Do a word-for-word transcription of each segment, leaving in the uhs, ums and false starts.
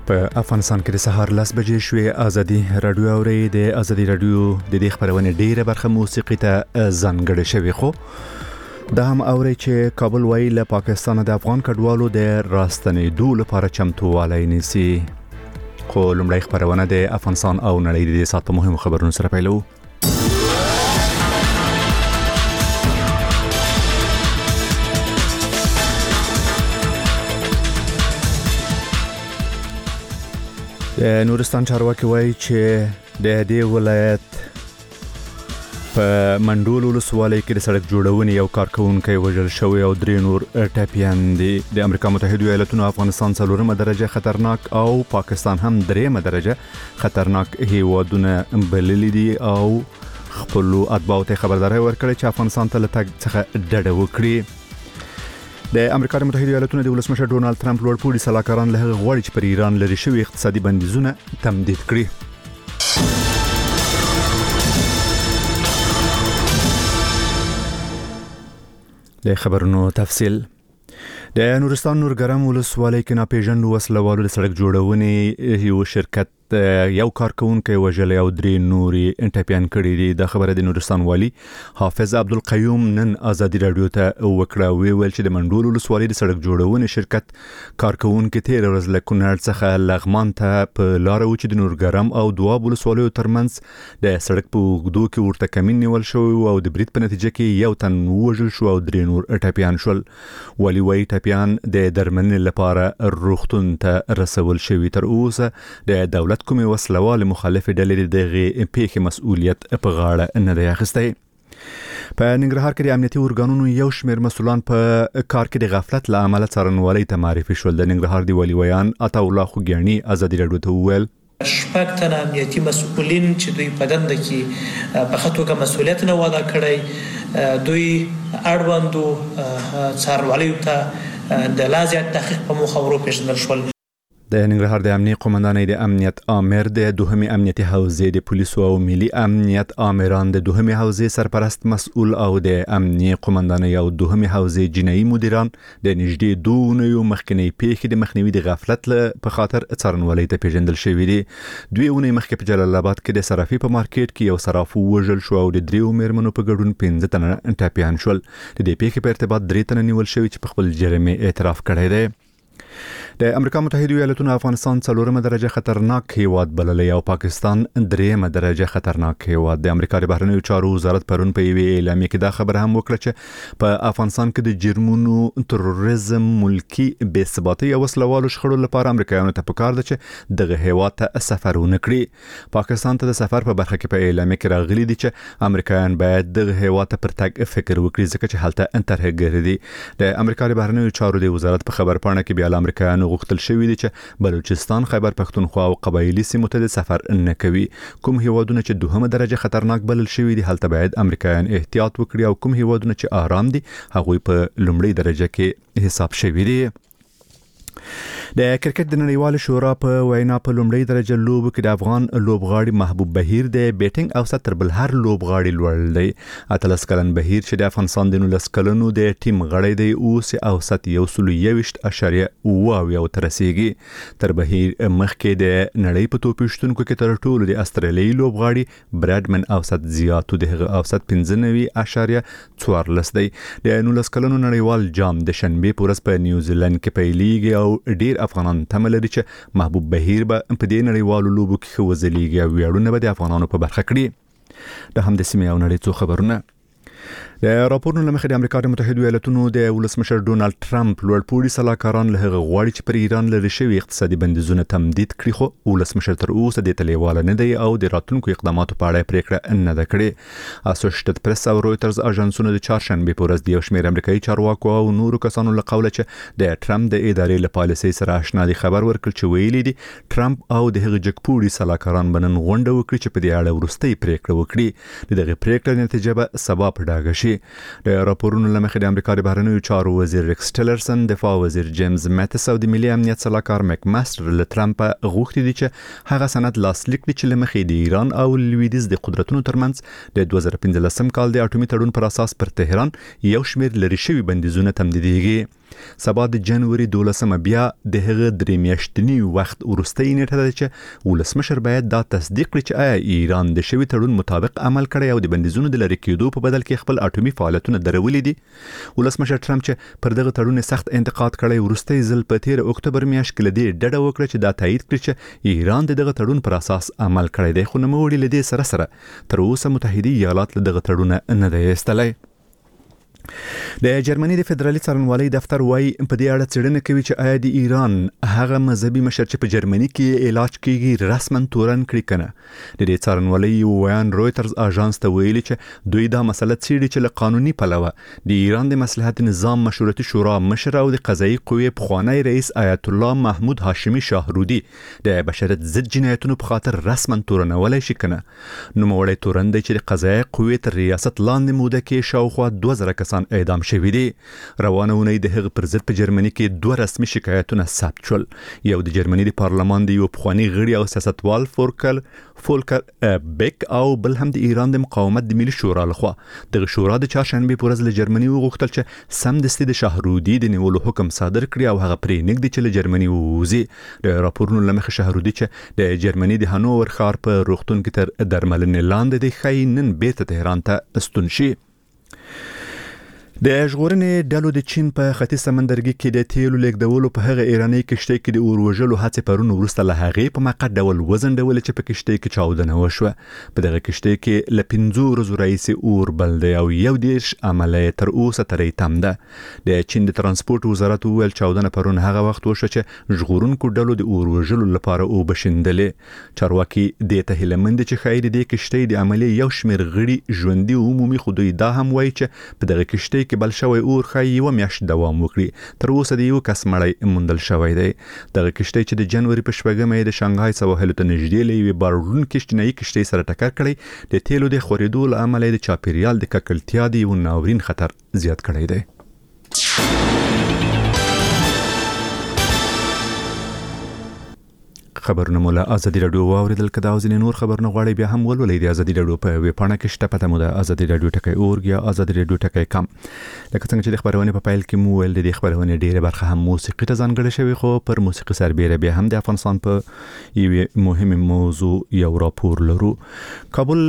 په افغانستان کې د سهار لس بجې شوې. ازادي رادیو اوري د ازادي رادیو د دې خبرونه ډیره برخه موسیقي ته ځانګړې شوی، خو دا هم اوري چې کابل وایي له پاکستان د افغان کډوالو د راستنېدو لپاره چمتووالی نیسي. خو لومړی خبرونه د افغانستان او نړۍ د ساعت مهمو خبرونو سره پیلو. د نورستان چارواکي وایي چې د دې ولایت په منډول ولسوالۍ کې د سړک جوړونې یو کارکونکی وژل شوی او درې نور ټپیان دي. د امریکا متحده ایالاتونو افغانستان څلورمه درجه خطرناک او پاکستان هم دریمه درجه خطرناک هیوادونه بللي دي او خپل اتباعو ته خبرداري ورکړي چې افغانستان ته له تګ څخه ډډه وکړي. د امریکا متحده ایالاتونو د ولسمشر ډونالد ټرمپ لوړپوړي سلاکاران له هغه غواړي چې پر ایران لري شوی اقتصادي بندیزونه تمدید کړي. د خبرونو تفصیل. د نورستان نورګرام ولسوالۍ کې ناپېژاندو وسلوالو د سړک جوړونې یو شرکت یو کارکونکی وژلی او درې نوري ټپیان کړي دي. د خبره د نورستان والی حافظ عبدالقیوم نن ازادي رادیو ته وکړه. ویل چې د منډول ولسوالۍ د سړک جوړونې شرکت کارکونکي تیر ورځ له کونړ څخه لغمان ته په لار و چې د نورګرام او دواب ولسوالیو ترمنځ د سړک په اوږدو کې ورته کمین نیول شوی او د برید په نتیجه کې یو تن ووژل شو او درې نور ټپیان شول. والی وایي ټپیان د درملنې لپاره روغتون ته رسول شوي. تر اوسه د دولت کومې وسلوال مخالف ډلې دغه پیښې مسؤلیت په غاړه نه دی اخیستی. په ننګرهار کې د امنیتي ارګانونو یو شمېر مسؤلان په کار کې د غفلت له امله څارنوالۍ ته معرفي شول. د ننګرهار دی والی ویان عطاالله خوګیاڼي ازادي رادیو ته وویل شپږ تنه امنیتي مسؤلین چې دوی په دنده کې په ښه توګه مسؤلیت نه ودا کړی، دوی اړوندو څارنوالیو ته د لا زیات تحقیق په موخه وروپېژندل شول. د ننګرهار د امنیت قومندانۍ د امنیت آمر د دوهمې امنیتي حوزې د پولیسو او ملي امنیت آمران د دوهمې حوزې سرپرست مسؤل او د امنیت قومندانۍ او دوهمې حوزې جنایي مدیران د نږدې دوه اونیو مخکنی پیښې د مخنیوي د غفلت په خاطر څارنوالۍ ته پیژندل شوی دي. دوی اونۍ مخکې په جلال آباد کې د صرافي په مارکیټ کې یو صراف وژل شو او د دریو میرمنو په ګډون پنځه تنه ټپیان شول. د دې پیښې په ارتباط درې تنه نیول شوي چې په خپل جرم اعتراف کړی دی. د امریکا متحده ایالاتونو افغانستان څلورمه درجه خطرناک هیواد بللی او پاکستان دریمه درجه خطرناک هیواد. د امریکا د بهرنیو چارو وزارت پرون په یوې اعلامیه کې دا خبره هم وکړه چې په افغانستان کې د جرمونو، تروریزم، ملکی بې ثباتۍ او وسلوالو شخړو لپاره امریکایانو ته پکار ده چې دغه هیواد ته سفرونه کړي. پاکستان ته د سفر په برخه کې په اعلامیه کې راغلي دي چې امریکایان باید دغه هیواد ته پر تګ فکر وکړي ځکه چې هلته ترهګر دي. د امریکا د بهرنیو چارو د وزارت په خبرپاڼه کې بیا امریکایانو غوښتل شوی دي چې بلوچستان، خیبر پختونخوا او قبایلی سیمو ته سفر نه کوي. کوم هیوادونه چې دوهمه درجه خطرناک بلل شوی دي هلته باید امریکایان احتیاط وکړي او کوم هیوادونه چې آرام دي هغوی په لومړی درجه کې حساب شوی دي. د کرکټ د نړیوال شورا په وینا په لومړی درجه لوبو کې د افغان لوبغاړي محبوب بهیر د بیټینګ اوسط تر بل هر لوبغاړي لوړ دی. اتلس کلن بهیر چې د افغانستان د نولس کلنو د ټیم غړی دی اوس اوسط یو سل یوویشت اشاریه اوه اویا ته رسیږي. تر بهیر مخکې د نړۍ په توپ ویشتونکو کې تر ټولو د استرالیایي لوبغاړي برادمن اوسط زیاتو د هغه اوسط پنځه نوي اشاریه څوارلس دی. د نولس کلنو نړیوال جام د شنبې په ورځ په نیوزیلند کې پیلېږي او ډیر افغانان تمه لري چې محبوب بهیر به په دې نړیوالو لوبو کې ښه وځلیږي او ویاړونه به د افغانانو په برخه کړي. د هم د سیمې او نړۍ څو خبرونه. د راپورونو لمخې د امریکا متحده ایالاتونو د ولسمشر ډونالد ټرمپ لوړپوړي سلاکاران له هغه غواړي چې پر ایران لري شوی اقتصادي بندیزونه تمدید کړي، خو ولسمشر تر اوسه د تلیواله نه دی او د راتلونکو اقداماتو په اړه پریکړه نه ده کړې. اسوسییټډ پریس او رويټرز اژانسونو د چهارشنبه په ورځ د یو شمېر امریکایي چارواکو او نورو کسانو له قوله چې د ټرمپ د ادارې له پالیسۍ سره آشنا دي خبر ورکړ چې ویلي دي ټرمپ او د هغه جګپوړي سلاکاران بنن غونډه وکړي چې په دې اړه وروستۍ پریکړه وکړي. دغه پریکړې نتیجه به سبا په ډاګه شي. د راپورونو لمخې د امریکا د بهرنیو چارو وزیر ریکس ټیلرسن، دفاع وزیر جیمز ماتس او د ملي امنیت سلاکار میک ماستر له ټرمپ غوښتي دي چې هغه سند لاسلیک کړي چې لمخې د ایران او لویدیز د قدرتونو ترمنځ د دوه زره پنځلسم کال د اټومي تړون پر اساس پر تهران یو شمېر لري شوی بندیزونه تمدیدېږي. سبا د جنوري دولسمه بیا د هغه درې میاشتنی وخت وروستۍ نیټه ده چې ولسمشر باید دا تصدیق کړي چې آیا ایران د شوی تړون مطابق عمل کړی او د بندیزونو د لری کېدو په بدل کې خپل اټومي فعالیتونه درولې دي. ولسمشر ټرمپ چې پر دغه تړون سخت انتقاد کړی وروستۍ ځل په تیر اکتوبر میاشت کې لدی ډډه وکړه چې دا تایید کړي چې ایران د دغه تړون پر اساس عمل کړی دی، خو نوموړي لدی سره سره تر اوسه متحده ایالات له دغه تړون نه دی ایستلی. د جرمني د فدرالي څارنوالۍ دفتر وايي په دې اړه څېړنه کوي چې آیا د ایران هغه مذهبي مشر چې په جرمني کې علاج کیږي رسما تورن کړی کنه. د دې څارنوالۍ ویان رويټرز اژانس ته ویلي چې دوی دا مسله څېړي چې له قانوني پلوه د ایران د مصلحت نظام مشورتي شورا مشر او د قضایي قوې پخوانی رئیس آیت الله محمود هاشمي شاهرودي د بشریت ضد جنایتونو په خاطر رسما تورنولای شي کنه. نو موړی تورن دی چې د قضایي قوې تر ریاست لاندې موده کې شاوخوا دوه زره کسان اعدام شوي دي. روانه اونۍ د هغه پر ضد په جرمني کې دوه رسمي شکایتونه ثبت شول. یو د جرمني د پارلمان د یو پخوانی غړي او سیاستوال فولکر فولکر بیک او بل هم د ایران د مقاومت د ملي شورا لخوا. دغه شورا د چهارشنبه په ورځ له جرمني وغوښتل چې سمدستي د شاهرودي د نیولو حکم صادر کړي او هغه پرې نږدې چې له جرمني ووځي. د راپورونو له مخې شاهرودي چې د جرمني د هانوور ښار په روغتون کې تر درملنې لاندې دی ښایي نن بیرته تهران ته ستون شي. د ژغورنې ډلو د چین په ختیځ سمندرګي کې د تیلو لیږدولو په هغه ایراني کشتۍ کې د اور وژلو هڅې پرون وروسته له هغې په موقت ډول وزنډول چې په کشتۍ کې چاودنه وشوه. په دغه کشتۍ کې له پنځو ورځو راهیسې اور بل دی او یو دېرش عمله تر اوسه ترې تم ده. د چین د ترانسپورت وزارت وویل چاودنه پرون هغه وخت وشوه چې ژغورونکو ډلو د اور وژلو لپاره اوبه شیندلې. چارواکي دې ته هیله مند چې ښایي د دې کشتۍ د عملې یو شمېر غړي ژوندي عمومي، خو دوی دا هم وایي چې په دغه کشتۍ کې بل شوی اور ښایي یوه میاشت دوام وکړي. تر اوسه د یو کس مړی موندل شوی دی. دغه کشتۍ چې د جنوري په شپږمه یې د شانګهای سواحلو ته نږدې له یوې بارونکې چینایي کشتۍ سره ټکر کړی. د تیلو د خورېدو له امله د چاپیریال د ککړتیا د یو ناورین خطر زیات کړی دی. خبرونه مولا ازادي رادیو واوریدل. کدا او ځینې نور خبرونه غواړي بیا هم ولولئ د ازادي رادیو په ویب پاڼه کې شته. پته مو د ازادي رادیو ټکی اورګ یا ازادي رادیو ټکی کام. لکه څنګه چې د خبرونه په پایل کې مو ول د خبرونه ډیره برخه هم موسیقي ته ځانګړې شوی، خو پر موسیقي سربېره بیا هم د افغانستان په یوه مهمه موضوع یو راپور لرو. کابل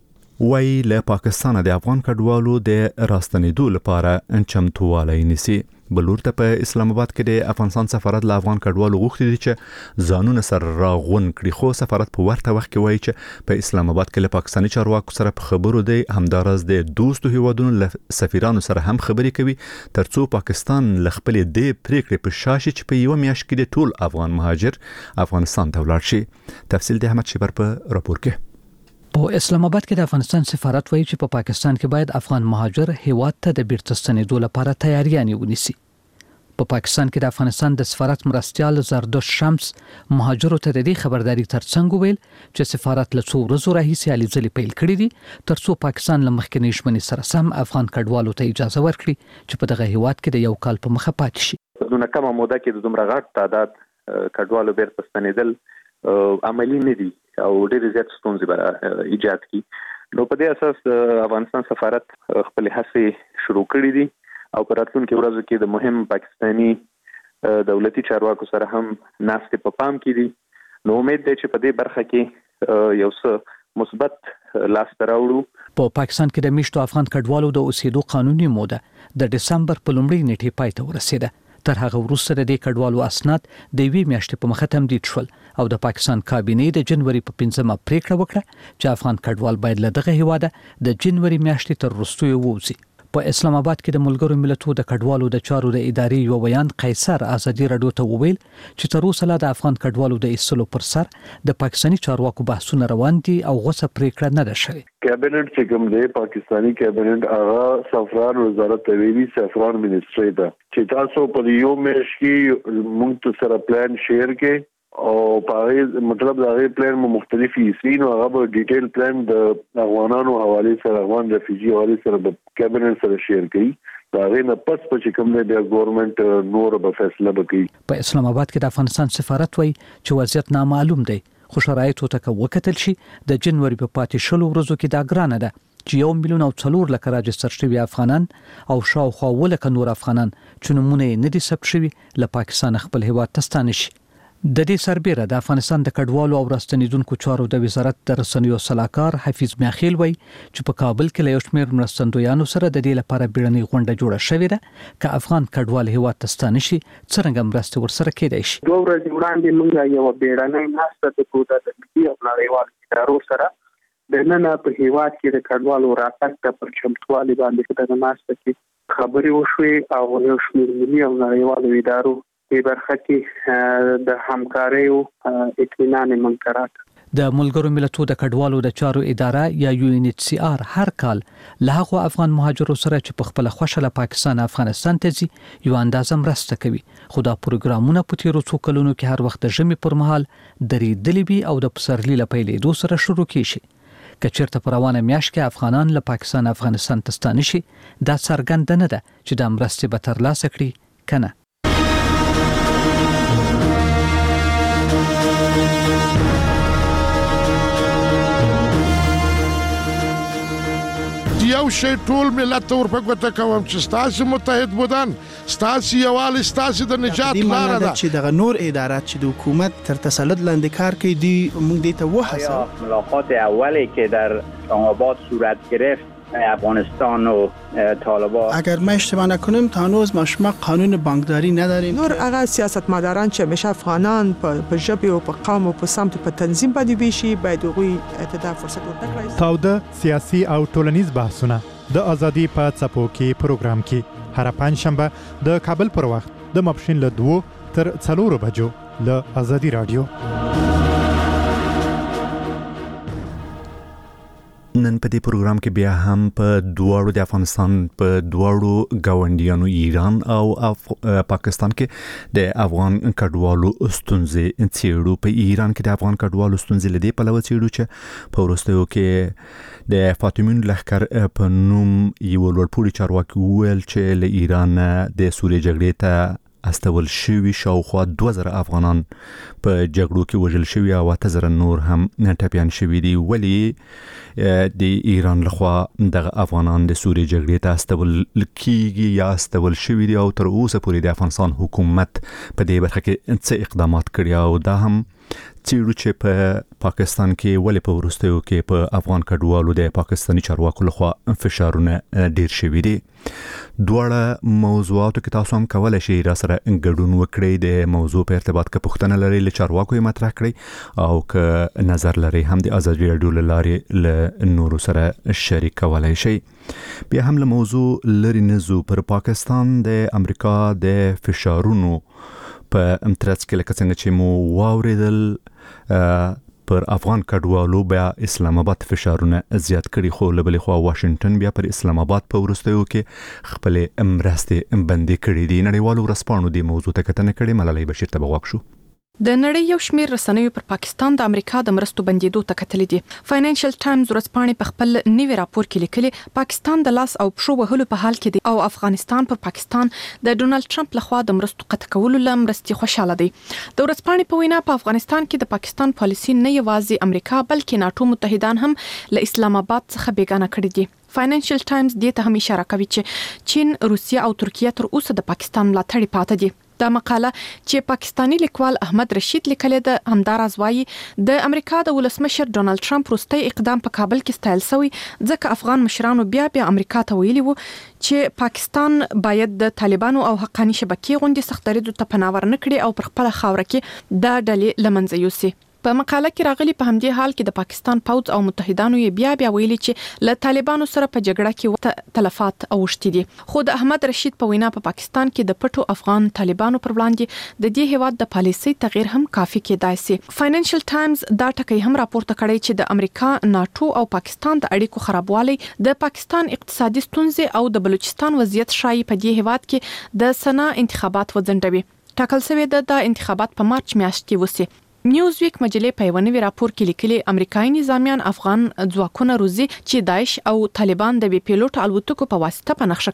وای له پاکستان د افغان کډوالو د راستنېدو لپاره چمتووالی نیسي. بلور ته په اسلام آباد کې د افغانستان سفارت له افغان کډوالو غوښتي دي چې ځانونه سره راغون کړي، خو سفارت په ورته وخت کې وایي چې په اسلام آباد کې له پاکستاني چارواکو سره په خبرو دی. همدارس د دوستو هیوادونو له سفیرانو سره هم خبرې کوي ترڅو پاکستان له خپلې دې پریکړې په شاشي چې په یو میاشت کې د ټول افغان مهاجر افغانستان ته ولاړ شي. تفصیل د احمد شیبر په راپور کې. په اسلام آباد کې د افغانستان سفارت وایي چې په پا پاکستان کې باید افغان مهاجر هیواد ته د بیرته ستنېدو لپاره تیاریانې ونیسي. په پا پاکستان کې د افغانستان د سفارت مرستیال زردوش شمس مهاجرو ته د دې خبرداري ترڅنګ ویل چې سفارت له څو ورځو راهیسې هلې ځلې پیل کړې دي ترڅو پاکستان له مخکینۍ ژمنې سره سم افغان کډوالو ته اجازه ورکړي چې په دغه هیواد کې د یو کال په مخه پاتې شي. په دونه کمه موده کې د دومره غټ تعداد کډوالو بیرته ستنېدل عملی نه دي او ډېر زیات ستونزې به ایجاد کړي. نو په دې اساس افغانستان سفارت خپل هڅې شروع کړې دي او په راتلونکو ورځو کې د مهم پاکستاني دولتي چارواکو سره هم ناستې په پام کې دي. نو امید دی چې په دې برخه کې یو څه مثبت لاس راوړو. په پاکستان کې د میشتو افغان کډوالو د اوسېدو قانوني موده د دسمبر په لومړۍ نیټې پای ته ورسېده. تر هغه وروسته د دې کډوالو اسناد د یوې میاشتې په مخه تمدید شول او د پاکستان کابینې د جنوري په پنځمه پریکړه وکړه چې افغان کډوال باید له دغه هیواده د جنوري میاشتې تر وروستیو ووځي. په اسلام آباد کې د ملګرو ملتونو د کډوالو د چارو د ادارې یو بیان قیصر ازادي رادیو ته وویل چې تر اوسه لا د افغان کډوالو د ایستلو پر سر د پاکستاني چارواکو بحثونه روان دي او غوڅه پریکړه نه ده شوې. کابینټ چې کوم دی پاکستاني کابینټ هغه سفران وزارت ویلي سفران منیسټری ده چې تاسو په یو میاشت کې موږ سره پلان شیر کې او په مطلب دا غي پلان مو مختلفي سین او هغه ډیټیل پلان د افغانانو حواله سره افغان رفیجی حواله سره د کابینټ سره شیر کړي. دا غي نه پس په کوم نه د ګورنمنت نور به فیصله وکړي. په اسلام آباد کې د افغانستان سفارت وایي چې وضعیت نامعلوم دی، خو شرایطو ته وکتل شي د جنوري په پاتې شلو ورځو کې دا ګرانه ده چې یو میلیون او څلور لک راجستر شوي افغانان او شاوخوا اووه لک نور افغانان چې نومونه یې نه دي ثبت شوي له پاکستان خپل هیواد ته ستانه شي. د دې سربېره د افغانستان د کډوالو او راستنیدونکو چارو د وزارت د رسنیو صلاحکار حفیظ میاخیل وایي چې په کابل کې له یو شمېر مرستندویانو سره د دې لپاره بیړنۍ غونډه جوړه شوې ده که افغان کډوال هیواد ته ستانه شي څرنګه مرستې ورسره کېدای شي. دوه ورځې وړاندې موږ یو بیړنۍ ناسته درلوده د ملي او نړیوالو ادارو سره د نن په هیواد کې د کډوالو راتګ ته پر چمتووالي باندې د ناسته کې خبرې وشوې او یو شمېر ملي او نړیوالو ادارو په برخه کې د همکارۍ او اطمینان منکرات د ملګرو ملتونو د کډوالو د چارو اداره یا یو ان ایچ سی آر هر کال له هغو افغان مهاجرو سره چې په خپل خوښه له پاکستان افغانستان ته ځي یو اندازه مرسته کوي، خو دا پروګرامونه په تیرو څو کلونو کې هر وخت د ژمي پر مهال درېدلي وي او د پسرلي له پیلېدو سره شروع کیږي. که چېرته په روانه میاشت کې افغانان له پاکستان افغانستان ته ستانه شي دا څرګنده نه ده چې دا مرستې به ترلاسه کړي که نه. یو شی ټول ملت ته ورپګوته کوم چې ستاسو متحد بودن ستاسو یووالی ستاسو د نجات لاره ده چې دغه نور ادارات چې د حکومت تر تسلط لاندې کار کوي دی موږ دې ته وهڅوو. ملاقات اولی که در اسلام‌آباد صورت گرفت افغانستان و طالبان، اگر ما اشتباه نکنیم تا هنوز ما شما قانون بانکداری نداریم. نور هغه سیاستمداران چې همیشه افغانان په ژبه او په قوم او په سمت په تنظیم باندې ویشي باید هغوی ته فرصت ورکړي. تاوده سیاسي او ټولنیز بحثونه د ازادي په څپو کې پروګرام کې هر پنځشنبه د کابل پر وخت د ماپښین له دوه تر څلورو بجو له ازادي رادیو. نن په دې پروګرام کې بیا هم په دواړو د افغانستان په دواړو گاونډیانو ایران او اف... پاکستان کې د افغان کډوالو ستونزې څیړو. په ایران کې د افغان کډوالو ستونزې لدې په لور څیړو چې په وروستیو کې د فاطمین لښکر په نوم یو لوړپوړي چارواکي وویل چې له ایران د سوریې جګړې ته استول شوي شاوخوا دوه زره افغانان په جګړو کې وژل شوي او اته زره نور هم ټپیان شوي دي. ولې د ایران لخوا دغه افغانان د سوریې جګړې ته استول کیږي یا استول شوي دي او تر اوسه پورې د افغانستان حکومت په دې برخه کې څه اقدامات کړي او دا هم څیړو چې په پاکستان کې ولې په وروستیو کې په افغان کډوالو د پاکستاني چارواکو لخوا فشارونه ډیر شوي دي. دواړه موضوعاتو کې تاسو هم کولای شئ را سره ګډون وکړئ. د موضوع په ارتباط کې پوښتنه لرئ له چارواکو یې مطرح کړئ او که نظر لرئ هم د ازادي رادیو له لارې له نورو سره شریک کولای شئ. بیا هم له موضوع لري نزو پر پاکستان د امریکا د فشارونو په امترڅ کې لکه څنګه چې مو واوریدل پر افغان کډوالو بیا اسلام آباد فشارونه زیات کړي، خو له بلې خوا واشنگټن بیا پر اسلام آباد په وروستیو کې خپل مرستې بندي کړي دي. نړیوالو ورځپاڼو د موضوع ته کتنه کړې. ملالۍ بشیر ته بغواک شو. د نړۍ یو شمېر رسنیو پر پاکستان د امریکا د مرستو بندیدو ته کتلې دي. فاینانشل ټایمز ورځپاڼې په خپل نوي راپور کې لیکلي پاکستان د لاس او پښو وهلو په حال کې دی او افغانستان پر پاکستان د ډونالد ټرمپ لخوا د مرستو قطع کولو لپاره مرستې خوشاله دي. د ورځپاڼې په وینا په افغانستان کې د پاکستان پالیسي نه یوازې امریکا بلکې ناتو متحدان هم له اسلام آباد څخه بیگانه کړي دي. فاینانشل ټایمز دې ته هم اشاره کوي چې چین، روسیه او ترکیه تر اوسه د پاکستان ملاتړ پاتې دي. دا مقاله چې پاکستانی لیکوال احمد رشید لیکلې ده همداراز وايي د امریکا د ولسمشر ډونالد ټرمپ وروستی اقدام په کابل کې ستایل شوی ځکه افغان مشرانو بیا بیا امریکا ته ویلي وو چې پاکستان باید د طالبانو او حقانی شبکې غونډې سخت دریدو ته پناه ورنکړي او پر خپل خاوره کې دا ډلې لمنځه یوسي. په مقاله کې راغلي په همدې حال کې د پاکستان پوځ او متحدانو یې بیا بیا ویلي چې له طالبانو سره په جګړه کې تلفات اوښتي دي. خو د احمد رشید په وینا په پاکستان کې د پټو افغان طالبانو پر وړاندې د دې هیواد د پالیسي تغییر هم کافي کېدای شي. فاینانشل ټایمز دا ټکی هم راپورته کړی چې د امریکا، ناتو او پاکستان د اړیکو خرابوالی د پاکستان اقتصادي ستونزې او د بلوچستان وضعیت شایي په دې هیواد کې د سنا انتخابات وځنډوي. ټاکل شوی د انتخابات په مارچ میاشت کې وسی. نیوزویک مجلې په یو نوي راپور کې لیکلي امریکایي نظامیان افغان ځواکونه روزي چې داعش او طالبان د بي پیلوټ الوتکو په واسطه په نقشه کړی.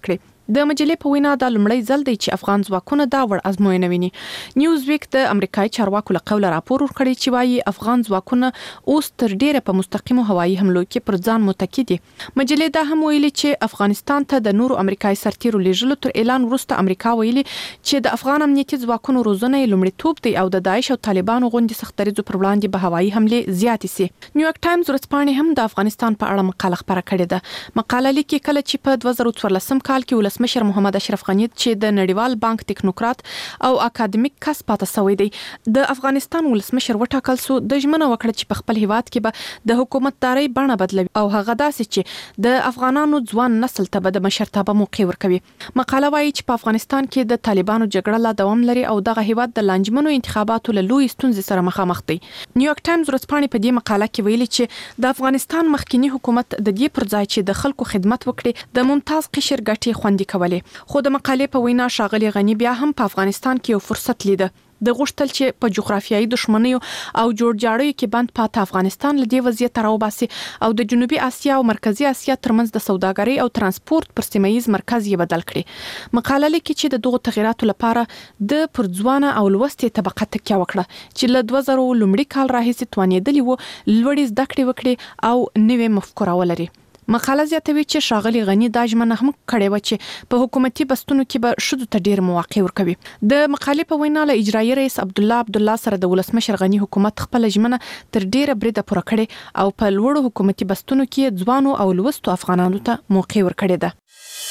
د مجلې په وینا د لومړی ځل دی چې افغان ځواکونه دا وړ ازموینه ویني. نیوز ویک د امریکایي چارواکو له قوله راپور ورکړی چې وايي افغان ځواکونه اوس تر ډیره په مستقیمو هوایي حملو کې پر ځان متکی دي. مجلې دا هم ویلي چې افغانستان ته د نورو امریکایي سرتیرو لیږلو تر اعلان وروسته امریکا ویلي چې د افغان امنیتي ځواکونو روزنه یې لومړیتوب دی او د داعش او طالبانو غونډې سخت دریځو پر وړاندې به هوایي حملې زیاتې سي. نیویارک ټایمز ورځپاڼې هم د افغانستان په اړه مقاله خپره کړې ده. مقاله لیکي کله چې په دوه زره څوارلسم کال کې ولسمشر محمد اشرف غنی چې د نړیوال بانک ټکنوکرات او اکاډمیک کس پاتې شوی دی د افغانستان ولسمشر وټاکل سو د ژمنه وکړه چې په خپل هیواد کې به د حکومتداري بڼه بدلوي او هغه داسې چې د افغانانو ځوان نسل ته به د مشرتابه موقع ورکوي. مقاله وايي چې په افغانستان کې د طالبانو جګړه لا دوام لري او دغه هیواد د لانجمنو انتخاباتو له لوی ستونزې سره مخامخ دی. نیویارک ټایمز ورځپاڼې په دې مقاله کې ویلي چې د افغانستان مخکنی حکومت د دې پر ځای چې د خلکو خدمت وکړي د ممتاز قشر ګټې خوندي کولې. خو د مقالې په وینا ښاغلي غنی بیا هم په افغانستان کې یو فرصت لیده د غوښتل چې په جغرافیایي دښمنیو او جوړجاړیو کې بند پاتې افغانستان له دې وضعیت راوباسي او د جنوبي اسیا او مرکزی اسیا ترمنځ د سوداګرۍ او ترانسپورت پر سیمایي مرکز یې بدل کړي. مقاله لیکي چې د دغو تغیراتو لپاره د پرځوانه او لوستې طبقه تکیه وکړه چې له دوه زره لومړي کال راهیسې توانېدلې وو لوړې زده کړې وکړي او نوې مفکوره ولري. مقاله زیاتوي چې ښاغلي غنی دا ژمنه هم کړې و چې په حکومتي بستونو کې به ښځو ته ډېر مواقع ورکوي. د مقالې په وینا له اجرایي رئیس عبدالله عبدالله سره د ولسمشر غنی حکومت خپل ژمنه تر ډیره بریده پوره کړې او په لوړو حکومتي بستونو کې ځوانو او لوستو افغانانو ته موقع ورکړې ده.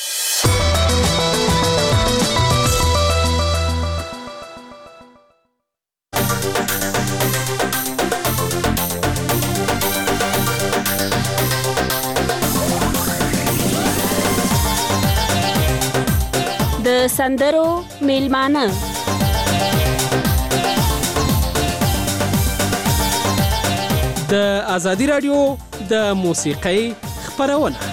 د سندرو میلمانه د ازادي رادیو د موسیقۍ خبرونه.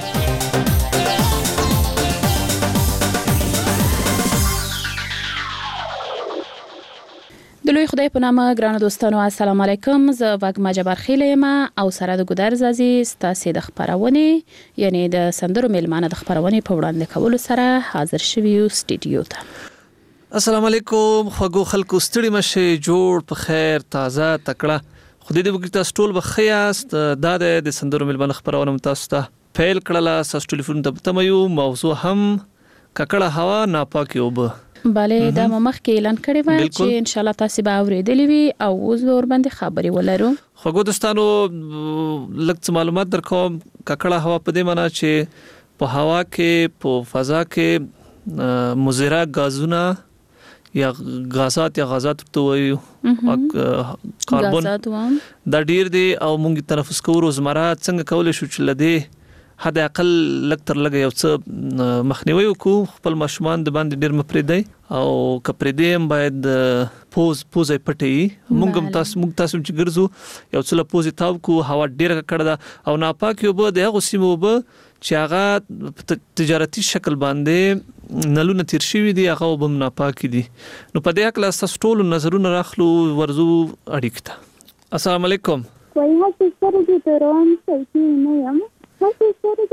د لوی خدای په نامه ګرانو دوستانو السلام علیکم. زه وګما جبار خیل یم او سره د ګودر زازي ستاسو د خبرونه یعنی د سندرو میلمانه د خبرونه په وړاندې کولو سره حاضر شوی یو سټډیو ته. السلام علیکم خوږو خلکو ستړي مشه جوړ په خیر تازه تکړه خو دې وګړي تاسو ټول بخیاست دا د سندرو میلمانه خبرونه تاسو ته پیل کړله. ساس ټلیفون ته تمایو موضوع هم ککړه هوا ناپاکي وب بله دا مخ کې اعلان کړی و چې ان شاء الله تاسو به اوریدلی وي او اوس ور باندې خبري ولرو. خوګو دوستانو لږ معلومات درکوم. ککړه هوا په دې معنی چې په هوا کې په فضا کې مضره غازونه یا غازات یا غازات ته وایو کاربن دا ډیر دی او موږ تنفس کوو روزمره څنګه کولای شو چې لدې حد اقل لکتر لګي او څه مخنیوي وکړو خپل ماشومان د باندې ډیر مپریدي او کپریدیم باید پوز پوزې پټي موږ تاسو موږ تاسو چې ګرځو یو څه پوزې تاو کو هوا ډیر کړه ده او ناپاک یو به د غسیمو به چې هغه تجارتي شکل باندې نلونه تیر شوی دي هغه به ناپاک دي. نو په دې اکل تاسو ټول نظرونه راخلو ورزو اړیکته. السلام علیکم. وای هڅه سره دې ترون څه نه یم غږ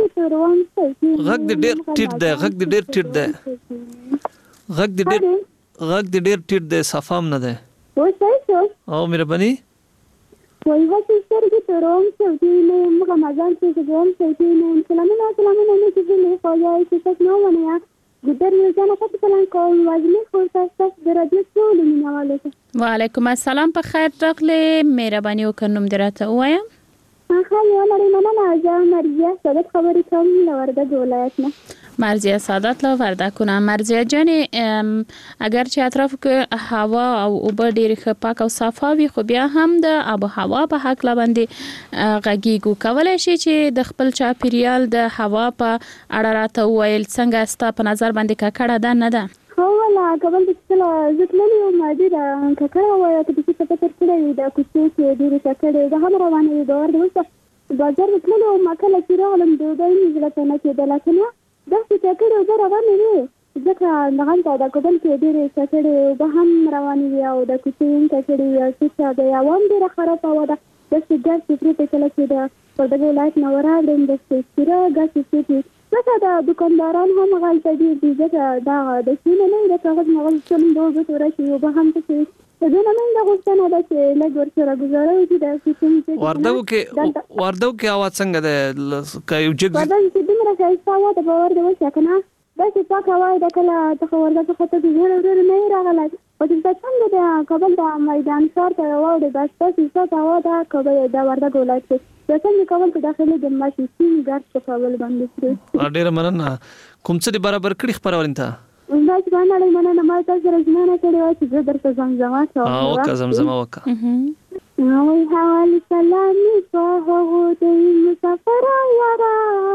دې ډېر ټیټ دی غږ دې ډېر ټیټ دی غږ دې ډېر غږ دې ډېر ټیټ دی صفام نه دی او مهرباني وای وڅ سترګې ترون څه نه موږ مازال څه کوم څه نه سلامونه سلامونه نه چې له خوای چې څه نو ونه ګدر یو ځان په پلان کوم واجبې خو تاسو د رادیو ټول مینواله. وعلیکم السلام په خیر راغله مهرباني وکړم درته وایم. آخه یو لري مننه ازا مرزیه سادت خبری کوم لورده ولایت نه. مرزیه سادت لا ورده کنم. مرزیه جان اگر چې اطراف کې هوا او اوبه ډېر پاک او صافه وي خو بیا هم د آب و هوا په حق باندې غږیږو کولای شي چې د خپل چاپیریال د هوا په اړه راته ویل څنګه ستا په نظر باندې ککړه ده نه ده؟ هو لا قبل د زکلنی او مادي دا ککړه وایي چې څه په تر کړی دا کوڅه کې ډېر ککړه ده هم روانه ده ور دوسه بازار وکړو مکه لکه راغلم د دوی نظر نه کېده لکه دا څه ککړه ده روانه نه ځکه لغان دا قبل کې ډېر ککړه به هم روانه وي او د کوڅې ککړه څه ده یوام ډېر خراب و ده د څه ګر څه پرې کله چې دا په دغه ولایت نو راغلم د څه ګر څه ځکه د دکانداران هم غلطه دي ځکه دا د سینه نه د کاغذ مغل څلور دوه تور شي او به هم څه د دې نه من د غوښتنه ده چې لږ ورسره گزاره وکړي د کوم څه وردو کې وردو کې اواز څنګه ده کایو جګ دا چې دمر ښایسته و د باور د وشه کنه دا چې پاک وای د کله ته ورده په خاطر دې ډېر ډېر نه راغلی او چې څنګه د کابل د میدان ښار ته وای د بس تاسو څه هوا دا کابل د ورده ولایت کې د څنګه کابل ته داخلي د ماشي سیم ګارد په کابل باندې سره ډېر مننه کوم څه برابر کړی خبرول ته دا چې باندې مننه ما تاسو راځنه کړی و چې زه درته زمزمه کوم او که زمزمه وکړه نو حواله سلامي په هغه د مسافر یارا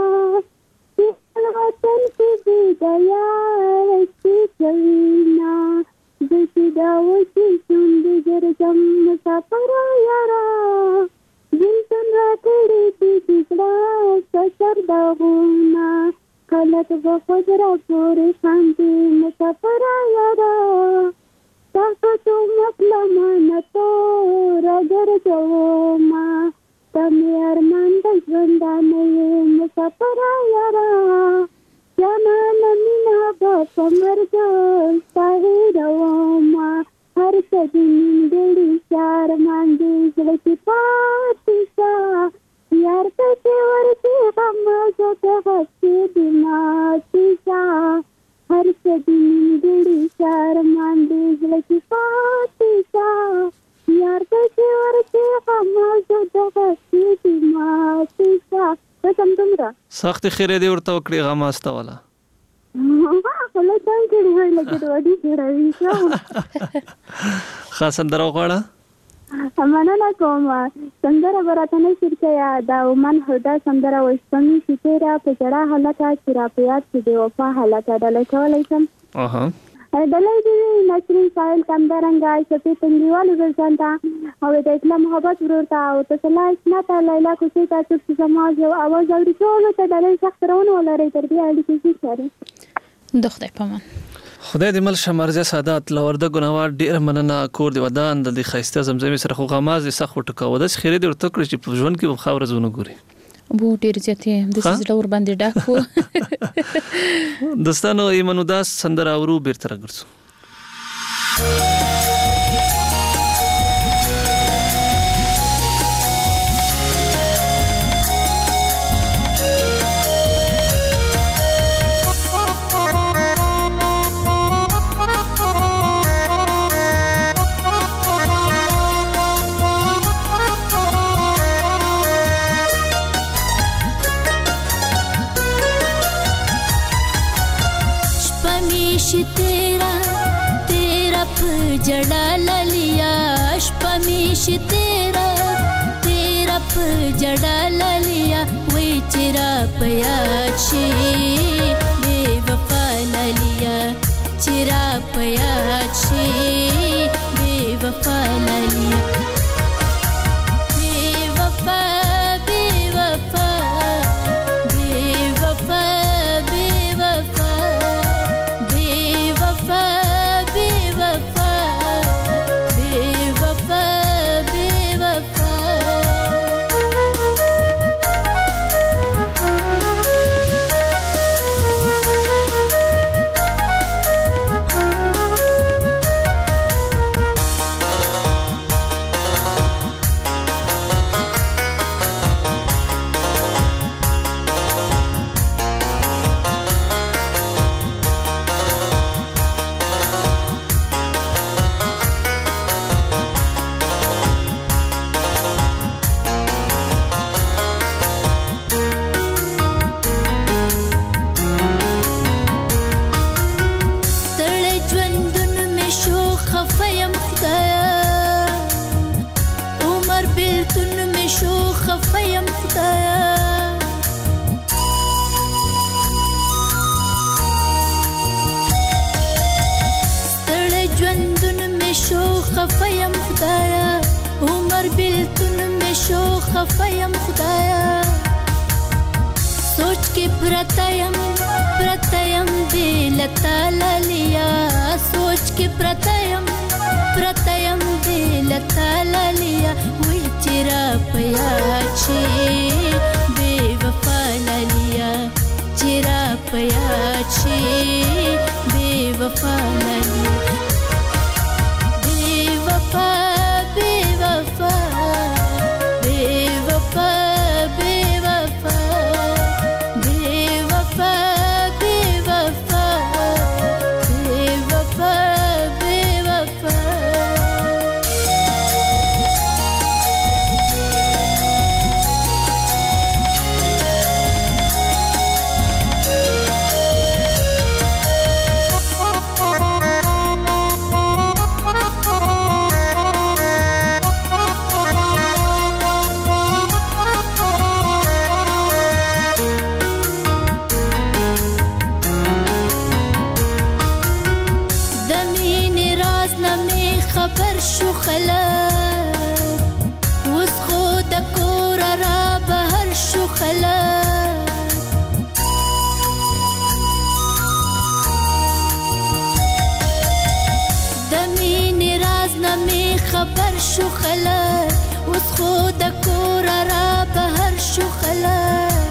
وطن کې دې یا چې چلینا د دې دا وځي څنګه ګرځم مسافر یارا جنتن راکړې دې څړا سر داغونا کله ته بخزرا پورې شانتي مسافر یارا تاسو ته مطلب نه تو راګرځو ما تمه ارمان د ژوندانه مسافر یارا جانا نمینا با مرګ ساهرو ما هر څه دې شار باندې زړه پاتې یار ته ورته هم زه ته هڅې ما تیسا هر څه دې شار باندې زړه پاتې یار ته ورته هم زه ته هڅې ما تیسا څنګه تمره سخت خیره دې ورته وکړي غماسته والا خپل څنګه دی وای لکه دوی جوړوي شو خاصن درو غواړه مننه کوم سندره براته نه شرکیا دا ومن هدا سندره وښتمي چې را په جړه حالت چې را پیات چې دی وفا حالت ډلې کولای شم اها ډلې دی نشري سایل کمدارنګا چې تنګیوال ورسانتا او د اسلام محبت ورته او تسلا اسنا ته لیلا کوڅه تاسو چې سماج او اواز اوري ټول ته ډلې شخصرونه ولري تر دې اړیکې چې سره د خدای پامان خدای دې مل شمارزه سادات لورده ګناوار ډیر مننه کور دی ودان د خیسته زمزمې سره خو غماز سخت ټکاو د خیره دې ورته کړی چې په ژوند کې خاور زونه ګوري بو ډیر زیاتې د سزړه ور باندې ډاکو دستانو ایمنو داس سندره اورو بیرته راګرځو जड़ा ललिया अष्टमीश तेरा तेरा प जड़ा ललिया वे चिरा पयाछे बेवफा ललिया चिरा पयाछे बेवफा ललिया बेवफा बेवफा बेवफा बेवफा बेवफा बेवफा خفایم خدایا عمر بیلتون میں شو خفایم خدایا سوچ کے پرتایم پرتایم دل تعالی لیا سوچ کے پرتایم پرتایم دل تعالی لیا وی چرا پیا چھے بے وفا لیا چرا چې بے وفا لالیا بے وفا بے وفا بے وفا بے وفا بے وفا بے وفا بے وفا بے وفا خبر شو خلک اوس خو د کور را بهر شو خلک د مینې راز نه مې خبر شو خلک اوس خو د کور را بهر شو خلک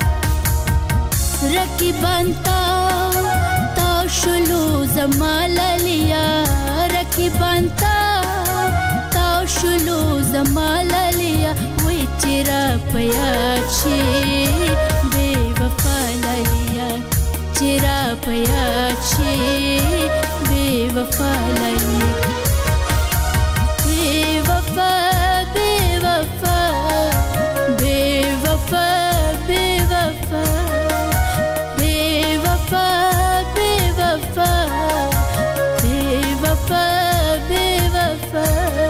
رقیبان تا تا شلو زما لالیا رقیبان تا شلو زما لالیا وی چیرا پیا چی بے وفا لالیا چیرا پیا چی بے وفا لالیا بے وفا بے وفا بے وفا بے وفا بے وفا بے وفا بے وفا بے وفا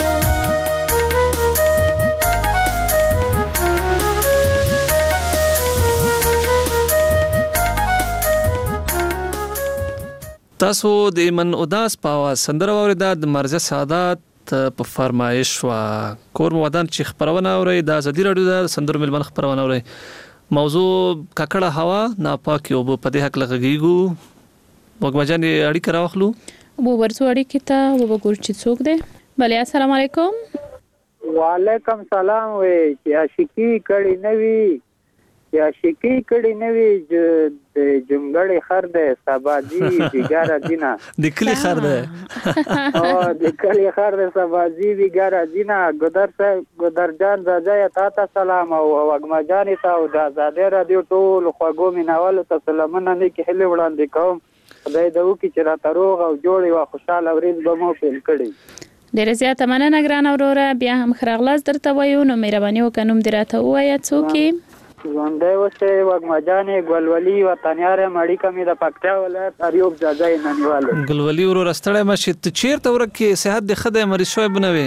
تاسو د من اوداس په سندره اوریدا د مرزه سعادت په فرمایش وا کور ودان چې خبرونه اوري د ازادي رادیو د سندرو ملمن خبرونه اوري موضوع ککړه هوا ناپاکي او په دې حق لګیږو وګمجن اړیکه راوخلو وو ورڅو اړیکه ته وګور چې څوک دی بله السلام علیکم وعلیکم سلام وې چې عاشقي کړي نوي یا شکی کړي نوي د جنګړې خر ده سبازي بیګاره دینا د کلی خر ده او د کلی خر ده سبازي بیګاره دینا ګدر صاحب ګدر جان راځي تا سلام او وګما جان ته او د آزادې رادیو ټول خوګو میناول ته سلامونه نه کې هله وړاندې کوم خدای دې وکړي چې را تروغ او جوړي وا خوشاله ورځ به مو پیل کړي ډېر زیاته مننه ګران اوروره بیا هم خراغلاس درته وایو نو مهرباني وکړم دراته وایا څوک ژوندی اوسې وږمجانې ګلولي وطنیار یم اړیکه مې د پکتیا ولایت اریوب ځاځی نه نیولې ګلولي ورور ستړی مه شې ته چېرته ورکې صحت دې ښه دی مریض شوی به نه وې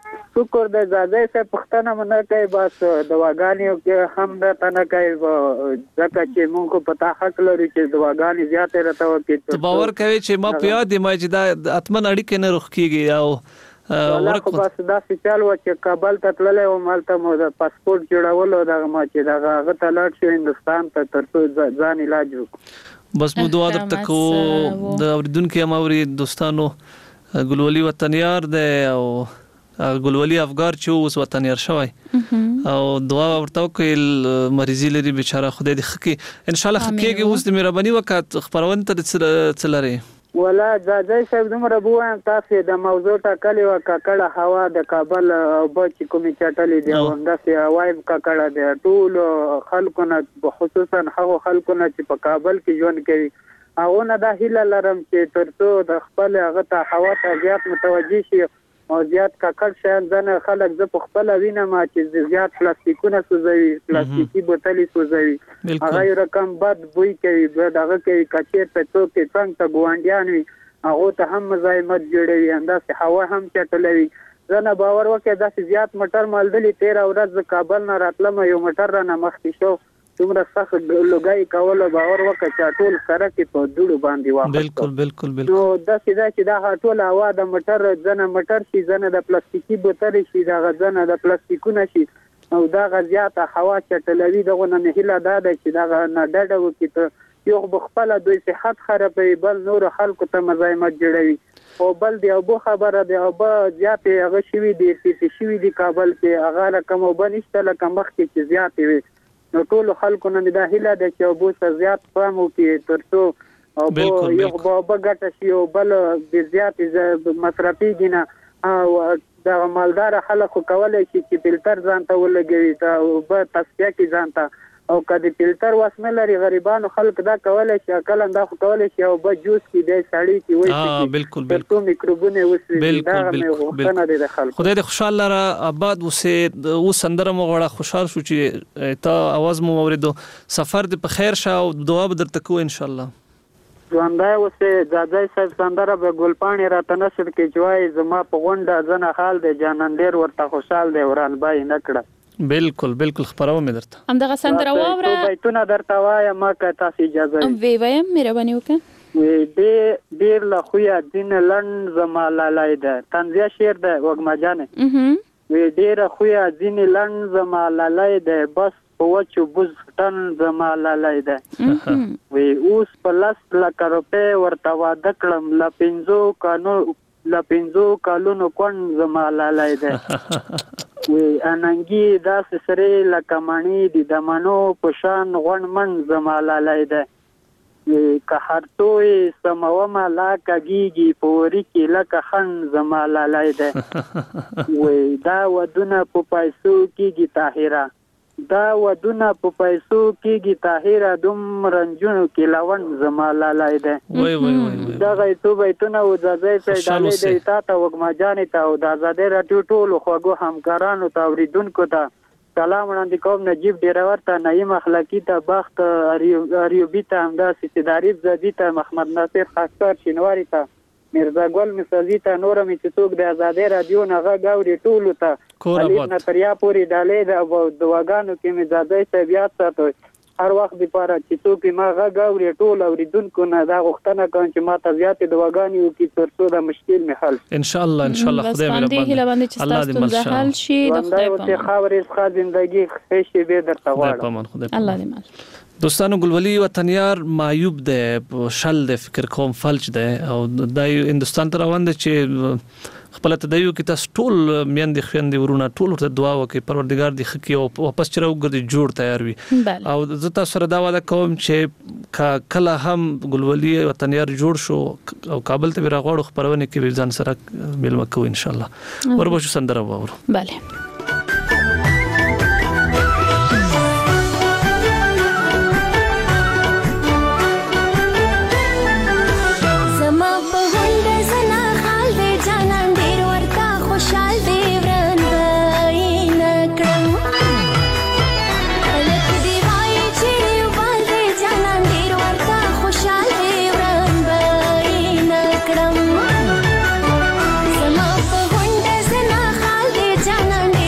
شکر دی ځاځی صاحب پوښتنه مو نه کوي بس دواګانې کې هم درته نه کوي ځکه چې مونږ خو په تا حق لرو چې دواګانې زیاتې راته وکړي ته باور کوې چې ما په یاد یم چې دا حتما اړیکې نه روغ کېږي او والله خو بس داسې چل و چې کابل ته تللی وم هلته مو د پاسپورټ جوړولو دغه ما چې دغه هغه ته لاړ شو هندوستان ته تر څو ځان علاج وکړو بس مو دعا درته کوو د اورېدونکي هم اوري دوستانو ګلولي وطنیار دی او ګلولي افګار چې اوس وطنیار شوی او دعا ورته وکړئ مریضي لري بیچاره خدای دې ښه کړي انشاءالله ښه کېږي اوس د مهرباني وکړه خپرونې ته څه لرې ولا ځاځی صاحب دومره به وایم تاسې د موضوع ټاکلې وه ککړه هوا د کابل اوبه چې کومې چټلې دي او همداسې هوا یې ککړه دی ټولو خلکو نه خصوصا هغو خلکو نه چې په کابل کې ژوند کوي هغو نه دا هیله لرم چې تر څو د خپل هغه ته هوا ته زیات متوجه شي او زیات ککړ شیان ځنه خلک زه په خپله وینم چې زیات پلاستیکونه سوځوي پلاستیکي بوتلې سوځوي هغه یو رقم بد بوی کوي بد هغه کوي که چېرته څوک یې څنګ ته ګاونډیان وي هغو ته هم مزاحمت جوړوي همداسې هوا هم چټلوي زه نه باور وکړئ داسې زیات موټر مالدلي تېره ورځ زه کابل نه راتلم یو موټر رانه مخکې شو دومره سخت لوګی کولو باور وکړه چې ټول سړک یې په دوړو باندې واخیستو بالکل بالکل بالکل نو داسې ده چې دا ټوله هوا د موټر ځنه موټر شي ځنه د پلاستیکي بوتلې شي دغه ځنه د پلاستیکونه شي او دغه زیاته هوا چټلوي دغه نه مې هیله دا ده چې دغه نه ډډه وکړي ته یو خو خپله دوی صحت خرابوي بل نورو خلکو ته مزاحمت جوړوي او بل د اوبو خبره د اوبه زیاتې هغه شوي دي سیسې شوي دي کابل کې هغه رقم اوبه نشته لکه مخکې چې زیاتې وي نو ټولو خلکو نه دا هیله ده چې اوبو ته زیات پام وکړي تر څو او یو به ګټه شي او بل د زیات مصرفي دینه او د مالدار خلکو کولای شي چې فلټر ځان ته ولګوي او به تصفیه کې ځان ته او کله فلټر واسمه لري غریبانو خلک دا کولای شي کله دا کولای شي او به جوس کې د سړی کې وایي ها بالکل بالکل میکروبونه وسوي دا غوښتنه دي د خلکو خدای دې خوشاله را آباد وسه او سندره مو غواړه خوشحال شو چې تا आवाज مو اوریدو سفر دې په خیر شه او دعا به درته کوو ان شاء الله ژوندای وسه ځاځي صاحب سندره به ګلپانی راته نشر کې جوای زما په غونډه ځنه حال دی جانندیر ورته خوشحال دی وران بای نکړه بالکل بالکل خبرو مې درته ام دغه سندره واوره بیتونه درته وایم ما که تاسو اجازه ام وی وایم مهرباني وکړه وی دې ډیر له خویا دین لند زما لالای ده تنزیه شعر ده وګما جانې وی ډیر خویا دین لند زما لالای ده بس په وچو بوز ټن زما لالای ده وی اوس په لاس لکه روپې ورته واده کړم لا پنځو کانو لا پنځو کالونو کون زما لالای ده وی اننګي داس سره لکه مانی دي د منو په شان غون من زما لالای ده که هرتوي سموما لا کګيږي پوري کې لکه خن زما لالای ده وی دا ودونه په پیسو کېږي طاهره دا ودونه په پیسو کېږي طاهره دوم رنجونو کې لون زما لالای ده وای وای وای دا غیتو بیتونه او ځای په ډالې دی تا ته وګما جانې ته او د آزادۍ راډیو ټولو خوږو همکارانو ته اوریدونکو ته سلام وړاندې کوم نجیب ډیرور ته نعیم اخلاقی ته بخت اریوبی ته همداسې چې داریب زدي ته محمد ناصر خاکسار شینواری ته میرزا ګل مسعودی ته نور مې چې څوک د آزادۍ راډیو نه غاوري ټولو ته علي نتریا پوری ډالې د دواګانو کې مې زادای ته بیا ساتو هر وخت لپاره چې څوک ما غاوري ټول اوریدونکو نه دا غوښتنه کوم چې ما ته زیات دواګانی او کې ترڅو دا مشکل مې حل ان شاء الله ان شاء الله خدای مهربان الله دې مل شي د خدای په خاورې ښه ژوندۍ ښه به درته غواړم الله دې مل دوستانو ګلولي وطنيار معیوب ده شل ده فکر کوم فلج ده او د هندستان ته روان ده چې خپل تدایو کې تاسو ټول میندې خويندې ورونه ټول ورته دعا وکړي پروردګار دې خکې او واپس چرو ګرځي جوړ تیار وي او زه تاسو سره دا وعده کوم چې کله هم ګلولي وطنيار جوړ شو او کابل ته راغړو خبرونه کې ځان سره ملما کوو ان شاء الله وربشو سندره وورو bale Janan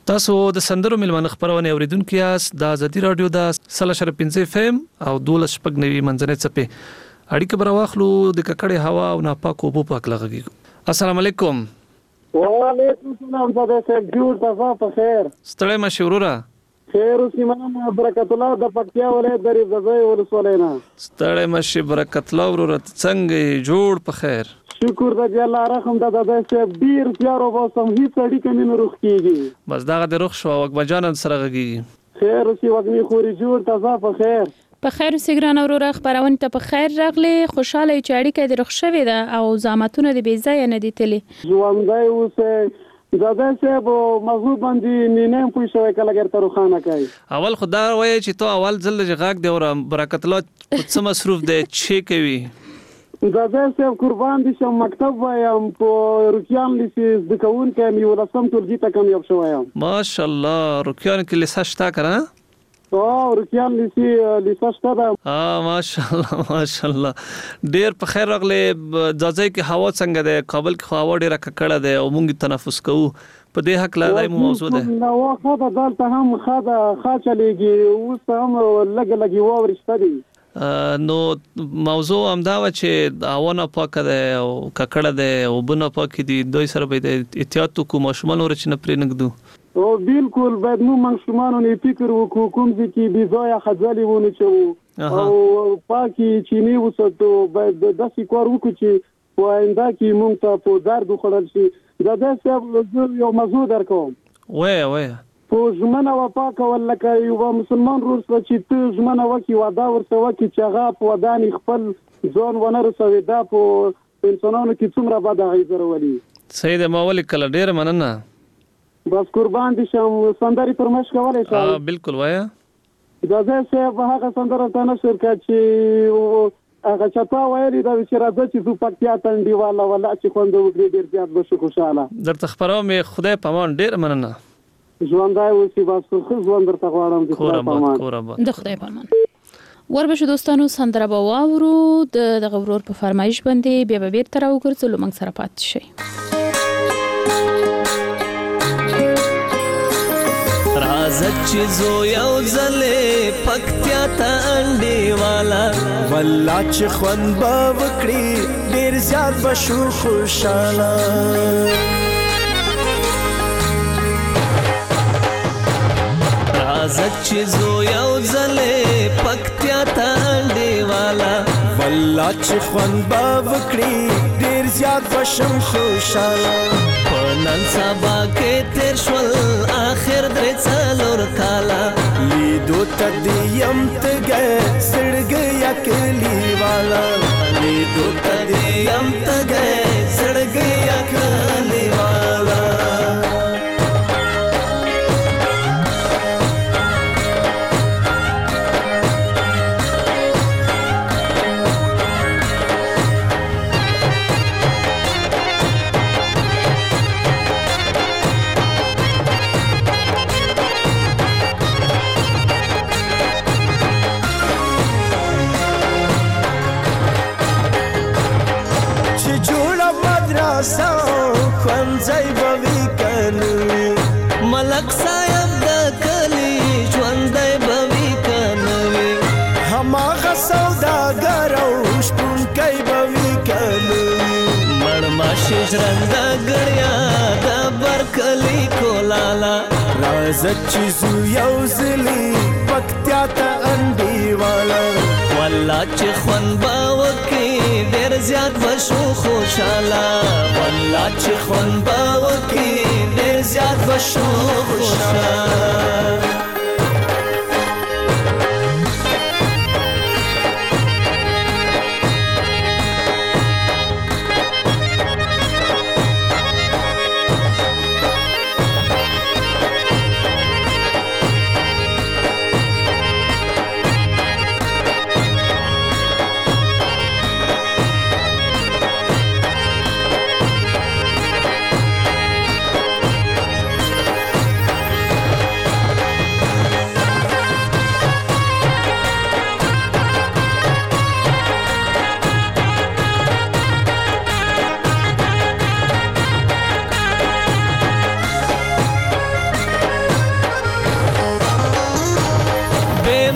تاسو د سندرو ملمنه خبرونه اوریدونکو یاست د ازادي رادیو د سلاشر پنځه اف ام او دولس شپږ نوي منځنۍ چپه اړیکه بر واخلو د ککړې هوا او ناپاکو اوبو په اړه غږیږو. السلام علیکم. وعلیکم السلام. زده صاحب جوړ تاسو په خیر. ستړی مشوروره. خیر اوسې مننه. برکت الله د پکتیا ولایت د ریفزای ولسوالۍ نه. ستړی مشي برکت الله وروره څنګه جوړ په خیر. شکر د الله رحم د دادا صاحب ډیر پیار او سم هیڅ اړیکه نه روخ کیږي. بس دا د روخ شو وګ بجان سره غږیږي. خیر اوسې وګنی خوري جوړ تاسو په خیر. په خیر سګران وروره خبرونه ته په خیر راغلي. خوشاله چې اړیکه د روخ شوې ده او زامتونه د بیځای نه دي تلي. ژوندای اوسه دادا صاحب موضوع باندې نینم پوي شوې کله ګرته روخانه کوي. اول خدا وایي چې تو اول ځل غږ دی او برکت الله څه مصروف دی چې کوي. دادا صاحب قربان دي شم مکتب وایم په روکیان لیسي د کون کې مې ولسم ټولګي ته کم یو شوم. ماشاءالله روکیان کې لیسه شتا کړه؟ او روکیان لیسي لیسه شتا ده. ها ماشاءالله ماشاءالله ډیر په خیر راغله. ځای کې هوا څنګه ده؟ کابل کې هوا ډیره ککړه ده او موږ تنفس کوو. په دې حق لا دای موضوع ده. نو واخه دلته هم خاطه خاچلېږي اوس هم لګ لګي وورشته دي. نو موضوع همدا و چې هوا پاکه ده او ککړه ده او بونه پاکه دي. دوی سره به احتیاط وکړو ماشومان ورچ نه پرې نګدو. او بالکل باید مو ماشومان نه فکر وکړو کوم ځکه بي ځای خځلې ونه چو او پاکي چيني وساتو. باید د داسې کار وکړو چې واندا کې مونږ ته په درد خړل شي. دا د سبب یو موضوع درکوم. وای وای په ژمنه وفا کول لکه یو مسلمان روز چې ته ژمنه وکي وعده ورته وکي چې هغه په ودانې خپل ځان ونه رسوي. دا په انسانانو کې څومره بد اغېز راولي. صحیح ده. ما ولې کله ډېر مننه. بس قربان دي شم. سندري پرمش کولای شم؟ ها بالکل وایا. دا زه صاحب هغه سندره ته نشر کړ چې هغه چتا وایي دا چې راځي چې په پکتیا تنډي والا ولا چې خوند وګړي ډېر زیات بشو خوشاله. درته خبرو مې خدای پامان ډېر مننه. ژوندای اوسې بس خو ځوان درته غواړم د خدای پامان. د خدای پامان. وربشه دوستانو سندره به واورو د دغه ورور په فرمایش باندې بیا به بیرته راوګرځو موږ سره پاتې شئ. راځه چې زو یو ځلې پکتیا ته انډي والا والله چې خوند به وکړي ډېر زیات بشو خوشاله. راځه چې زو یو ځلې پکتیا ته انډي والا والله چې خوند به وکړي ډېر زیات بشم خوشاله. په نن سبا کې تیر شول آخر درې څلور کاله لیدو ته دې یم تږی زړګی اکلی والا. لیدو ته دې یم تږی زړګی اکلی والا. خوانځای به وي کنه ملک صاحب د کلی ژوندی به وي کنه هماغه سوداګر او شپونکی به وي کنه مړ ماشي ژرنده ګړیا د برکلي کولاله. راځه چې زو یو ځلې پکتیا ته انډي والا والله چې خوند به وکړي ډېر زیات بشو خوشاله. والله چې خوند به وکړي ډېر زیات بشو خوشاله.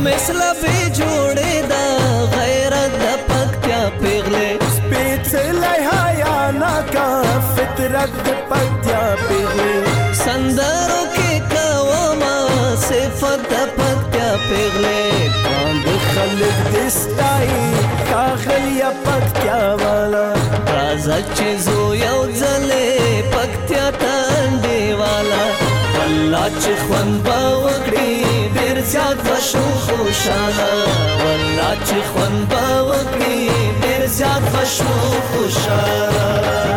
مثل به جوړې دا غیرت د پکتیا پیغلې سپېڅلې حیا ناکا فطرت د پکتیا پیغلې سندرو کې کوما صفت د پکتیا پیغلې باند خلک دستای کاغلیا پکتیا والا راځه چې زو یو ځلې پکتیا تانډې والا والله چې خوند به وکړي ډېر زیات به شو خوشحاله والله چې خوند به وکړي ډېر زیات به شو خوشحاله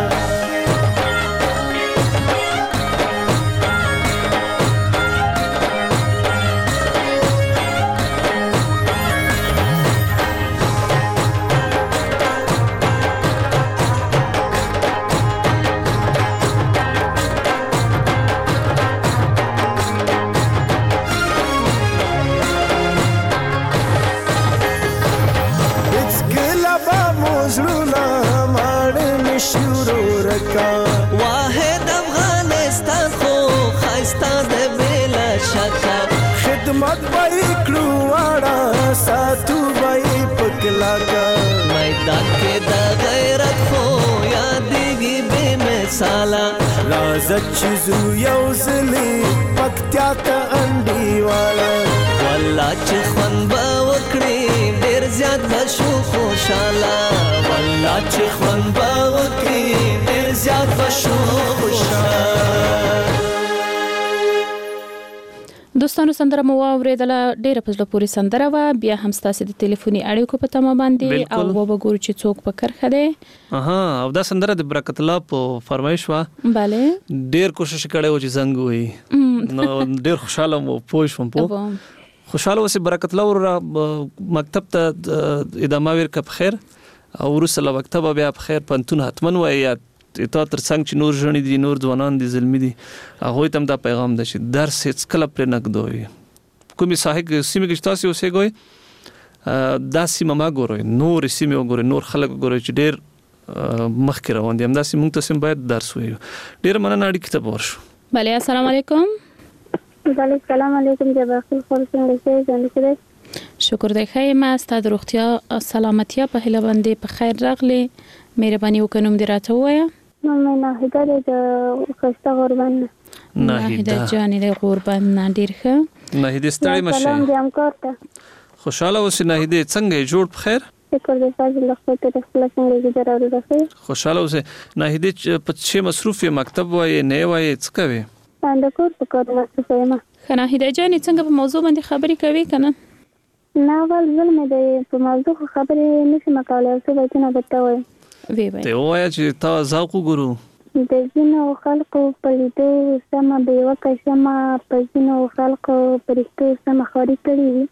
واحد افغانستان خو خایستا د بلا شکا خدمت بای کړو واړه ساتو بای پکلاګه میدان کې د غیرت خو یادېږي بے مثاله راځه چې زو یو ځلې پکتیا ته انډي والا والله چې خوند به وکړي ډېر زیات به شو خوشحاله والله چې خوند به وکړي ډېر زیات به شو خوشحاله دوستانو سندره مو واورېدله ډېره په زړه پورې سندره وه بیا هم ستاسې د تلیفوني اړیکو په تمه باندې او وبګورو چې څوک په کرښه دی اها او دا سندره د برکت الله په فرمایش وه بله ډېر کوشش کړی و چې زنګ ووهي نو ډېر خوشحاله وم پوه شوم پوه خوشحاله اوسې برکت الله ور مکتب ته ادامه ورکړه په خیر او وروسته له مکتبه بیا په خیر پوهنتون حتما وایي یا تا تر څنګ چې نور ژڼې دي نور ځوانان دي زلمي دي هغوی ته هم دا پیغام ده چې درس هېڅکله پرې نه ږدوئ کومې ساحې سیمې کې چې تاسې اوسېږئ دا سیمه مه ګورئ نورې سیمې وګورئ نور خلک وګورئ چې ډېر مخکې روان دي همداسې موږ ته هم باید درس ووایو ډېره مننه اړیکې ته به ورشو بله السلام علیکم بله السلام علیکم جبار خیل خور څنګه شئ څنګه شئ شکر دی ښه یم ستا د روغتیا سلامتیا په هیله باندې په خیر راغلې مهرباني وکړه نوم دې راته ووایه نوم مې ناهیده دی د ښایسته غوربند نه ناهیده جانې د غوربند نه ډېر ښه ناهیدې ستړې مه شئ سلام دې همکار ته خوشحاله اوسې ناهیدې څنګه یې جوړ په خیر شکر دې فضل د خپل طریق خپله څنګه یې ګیدر اورېده ښه خوشحاله اوسې ناهیدې په څه مصروف یې مکتب وایې نه یې وایې څه کوې د کور په کار مصروفه یم ښه ناهیده جانې څنګه په موضوع باندې خبرې کوې که نه نه اول زل مې دی په موضوع خو خبرې نشم کولی او څه بیتونه درته وایم ته ووایه چې تا ذوق وګورو د ځینو خلکو په لیدو سمه بېوکه شمه په ځینو خلکو په رښتو سمه خواري کړې وي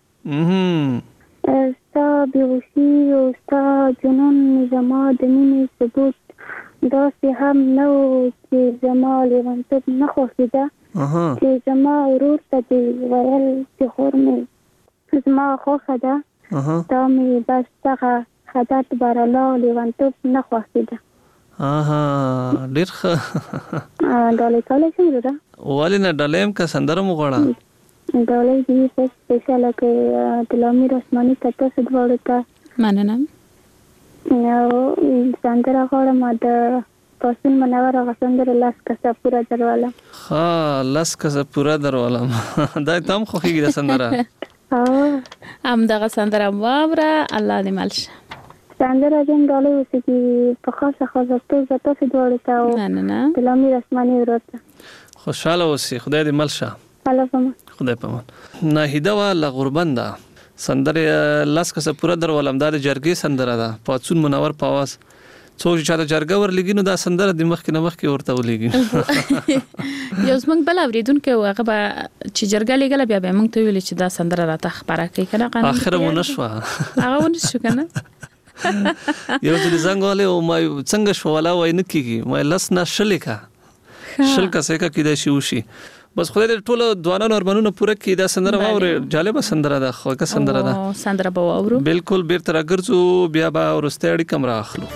ستا بېهوشي او ستا جنون زما د مینې ثبوت داسې هم نه و چې زما لیونتوب نه خوښېده چې زما ورور ته دې ویل چې خور مې زما خوښه ده دا مې بس دغه خدات برالله لیونتوب نه خوښېده اها ډېر ښه ډالۍ کولی شم وروره ولې نه ډالۍ هم که سندره مو غواړه ډالۍ دې په سپېشاله کې د لامیر اسماني ته تاسو دواړو ته مننه او سندره غواړم د پاڅون منور هغه سندره لاس کسه پوره درولم ښه لاس کسه پوره درولم دا ته هم خوښېږي دا سندره همدغه سندره واوره الله دې مل شه سندره دې ډالۍ اوسې چې په خاصه خوځښتو زه تاسې دواړو ته او د لامیر اسماني ورور ته خوشحاله اوسې خدای دې مل شه الله پامان خدای پامان ناهیده وه له غوربنده سندره لاس کسه پوره درولم دا د جرګې سندره ده پاڅون منور په اواز څوک چې چاته جرګه ورلېږي نو دا سندره د مخکې نه مخکې ورته ولېږي یو زموږ بل اورېدونکی و هغه به چې جرګه لېږله بیا به یې موږ ته ویلې چې دا سندره راته خپره کړئ که نه قانون اخره ونه شوه هغه ونه شو که نه یو ځلې زنګ وهلی و ما څنګه شوه ولا وایي نه کېږي ما لس نه شلې که شل کسې که کېدای شي وشي بس خدای دې ټولو ځوانانو ارمانونه پوره کړي دا سندره واورئ جالبه سندره ده خوږه سندره ده سندره به واورو بالکل بیرته راګرځو بیا به وروستی اړیکه هم رااخلو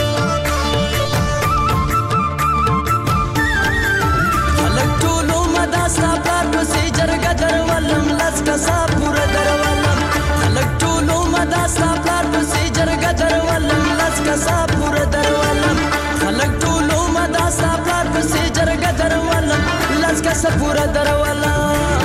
هلک ټولو مدار کسا پورا درولم خلک ټولو مدا ستا پلار پسې جرګه درولم لس کسه پورا درولم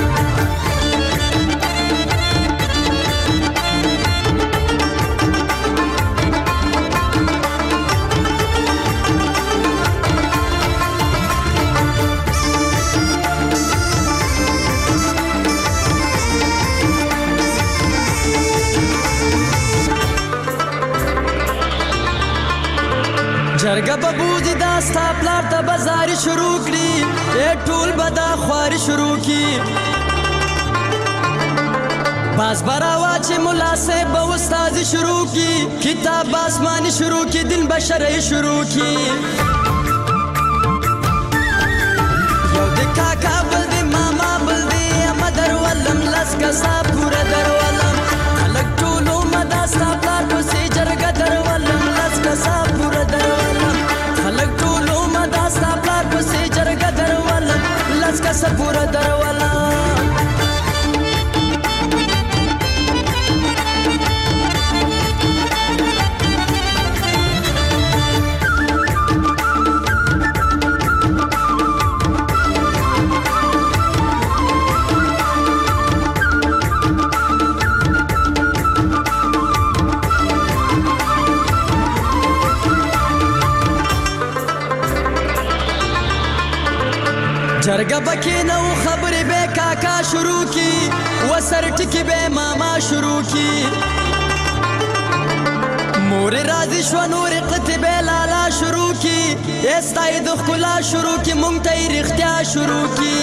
جرګه به بوځي دا ستا پلار ته بازاري شروع کړي ای ټول به دا خواري شروع کړي باز به راواچي ملا صاحب به استازي شروع کړي کتاب به آسماني شروع کړي دین به شرعي شروع کړي یو د کاکا بل د ماما بل د اما درولم لس کسا پوره درولم خلک ټولو مدا ستا پلار پسې جرګه درولم لس کسا پوره درولم خلک ټولو مدا ستا پلار پسې جرګه درولم لس کسه پوره درولم جرګه پکې نو خبرې به کاکا شروع کی وسر ټکی به ماما شروع کی مور راضي شو نور قطبه لالا شروع کی استای د خلا شروع کی مونږ ته رښتیا شروع کی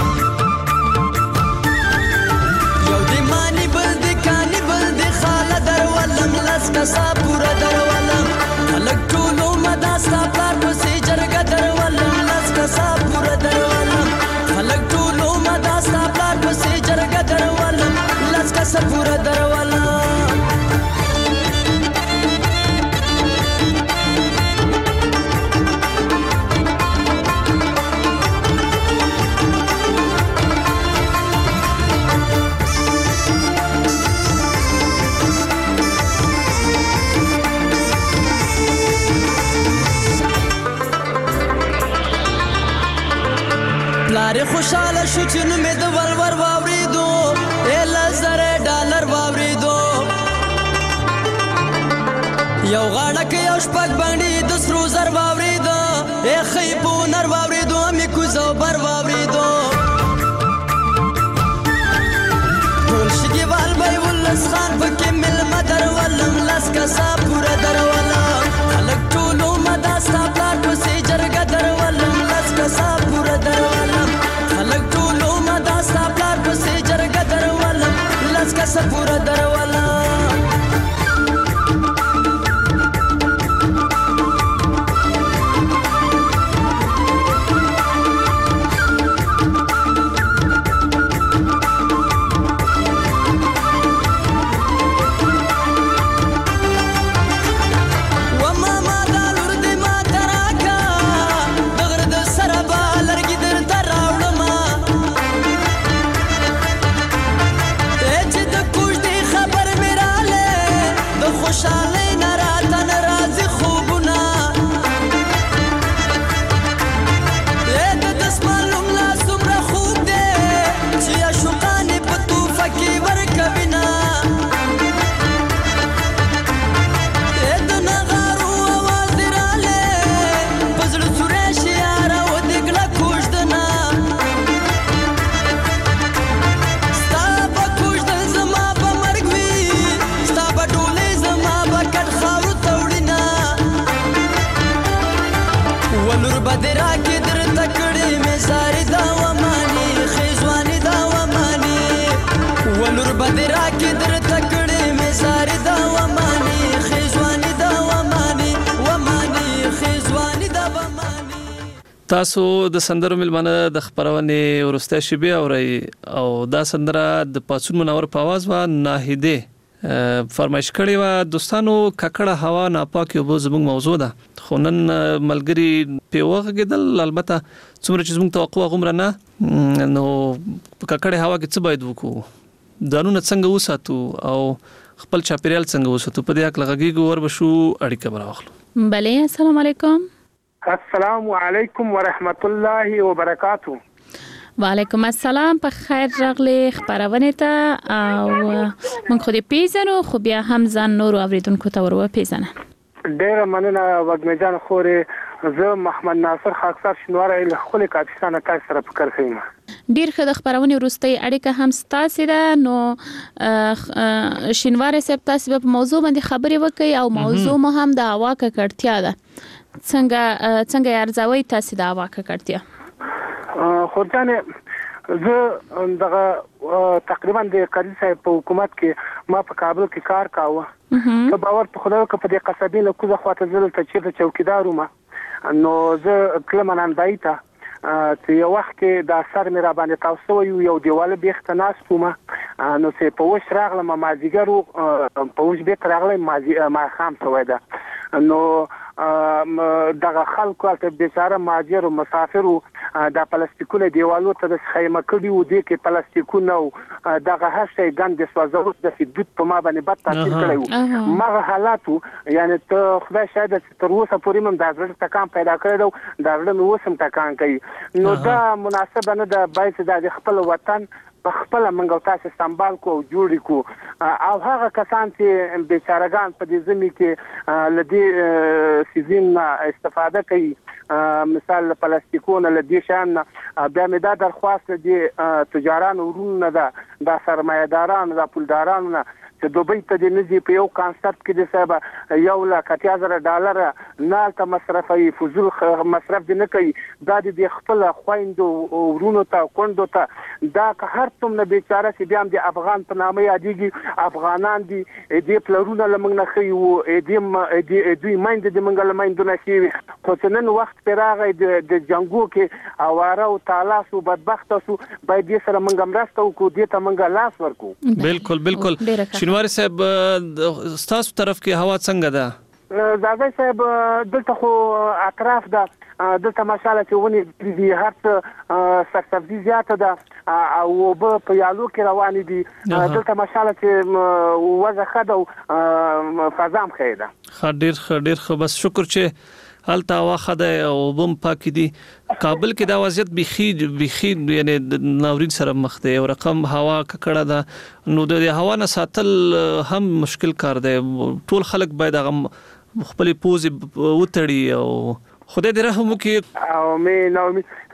یو د مانی بل د کانی بل د خاله درولم لس کسا پورا درولم خلک ټولو مدا ستا پلار پسې جرګه درولم لس کسا پورا درولم خلک ټولو مدا ستا پلار پسې جرګه درولم لس کسه پورا درولم پلار خوشاله شو چې نو مې د ورور واورېدو ای لزر ډالر واورېدو یو غاړه یو شپږ باندې د سرو زر واورېدو ای خې په نر واورېدو مې کوزو بر واورېدو ټول شګیوال به ولس خان پکې ملمه درولم لس کسا پوره درولم خلک ټولو مدا ستا پلار پسې جرګه درولم لس کسا پوره درولم خلک ټولو مدا ستا پلار پسې جرګه درولم لس کسه پوره درولم خوشاله نراته ناراضي خوبونه اې د دسمالوم لا څومره خوب دی چې عاشقانې په توفه کې ورکوینه اې د نغارو اواز دې رالی په زړه سوری شي یاره و دې ګړه کوژدنه ستا به کوژدل زما به مرګ وي ستا به ډولۍ ولور بدرا کې در تکړې مې ساري دا وماني خېزواني دا وماني ولور بدرا کې در تکړې مې ساري دا وماني خېزواني دا وماني وماني خېزواني دا وماني تاسو د سندرو ملمنه د خبرونه ورسته شبي اوري او دا سندره د پاسون منور په आवाज و ناهیده فرمایش کړی و دوستانو ککړه هوا ناپاکه وبو زموږ موضوع ده خو نن ملګری په وغږیدل البته څومره چې زموږ توقع غومره نه نو ککړه هوا کې څه باید وکړو دانونه څنګه وساتو او خپل چاپیریال څنګه وساتو په دې اړه لږه ور بشو اړیکه براوخلو بله السلام علیکم. السلام علیکم ورحمت الله وبرکاته. وعلیکم السلام، په خیر راغلی خبرونه ته او من خو دې پیژنو خو بیا هم ځان نور اوریدونکو ته ورو پیژنه. ډیر مننه وګمه جان خورې، زه محمد ناصر خاکسار شنواره له خپل کاپیسانه تاسو سره فکر کوم. ډیر ښه، د خبرونه وروستۍ اړیکه هم ستاسو ده، نو شنواره صاحب تاسو په موضوع باندې خبرې وکړئ او موضوع مو هم د هوا ککړتیا ده. څنګه څنګه ارزوي تاسو د هوا ککړتیا؟ خو ځانه زه دغه تقریبا د قاضي صاحب په حکومت کې ما په کابل کې کار کاوه. ته باور په خدای کې په دې قصبې له کوزه خواته زل ته چیرته چوکیدار وم، نو زه کله منندای ته چې یو وخت کې د اثر مې را باندې تاسو یو یو دیواله بیخته ناستوم، نو چې په وښ راغلم مازیګر په وښ بیت راغلم ما خام شوی ده، نو دغه خلکو ته بیچاره ماجر او مسافر د پلاستیکونو دیوالو ته د خیمه کړي و دي کې پلاستیکونو دغه هر شی ګند سوځول د فدوت په ما باندې بد تاثیر کړی و. مغه حالاتو یعنی ته خدای شاید تر اوسه پورې مم د ځړ تکان پیدا کړو، دا ځړ مې وسم تکان کوي، نو دا مناسبه نه ده باید د خپل وطن خپل منګو تاسو سنبال کو جوړی کو، او هغه کسان چې بیچارهګان په دې زمي کې لدی سیزن استفاده کوي، مثال پلاستیکونه لدی شان بیا مې دا درخواست دي تجاران ورونه ده د سرمایه‌داران د پولدارانو چې دوبۍ ته د نزي په یو کانسپټ کې د صاحب یو لک اتیا زره ډالر نه ته مصرفي فزول مصرف دي نه کوي، دا د خپل خويندو ورونو ته کوندو ته دا که هر څوم نه بیچاره چې بیا د افغان په نامه یادېږي، افغانان دي دې پلرونه لمنګ نه خي وو دې دوی مایند د منګل مایندونه شي، خو نن وخت پر راغی د جنگو کې اواره او تالاسو بدبخت سو باید دې سره منګم راستو کو دې ته منګ لاس ورکو. بالکل بالکل. شنواری صاحب ستاسو طرف کې هوا څنګه ده؟ زاګي صاحب دلته خو اطراف ده، دلته ماشاءالله چې ونی دي هر څه سرسبزي زیاته ده او په یالو کې روان دي، دلته ماشاءالله چې وضع خده او فضا هم ښه ده. ښه ډیر ښه ډیر ښه، بس شکر چې هلته هوا خده او بم پاک دي. کابل کې دا وضعیت بيخي بيخي یعنی ناورین سره مخ دی، یو رقم هوا ککړه ده، نو د هوا نه ساتل هم مشکل کار دی. ټول خلک باید هغه خپل پوز وتړي او خدای دې رحم وکړي. او مې نو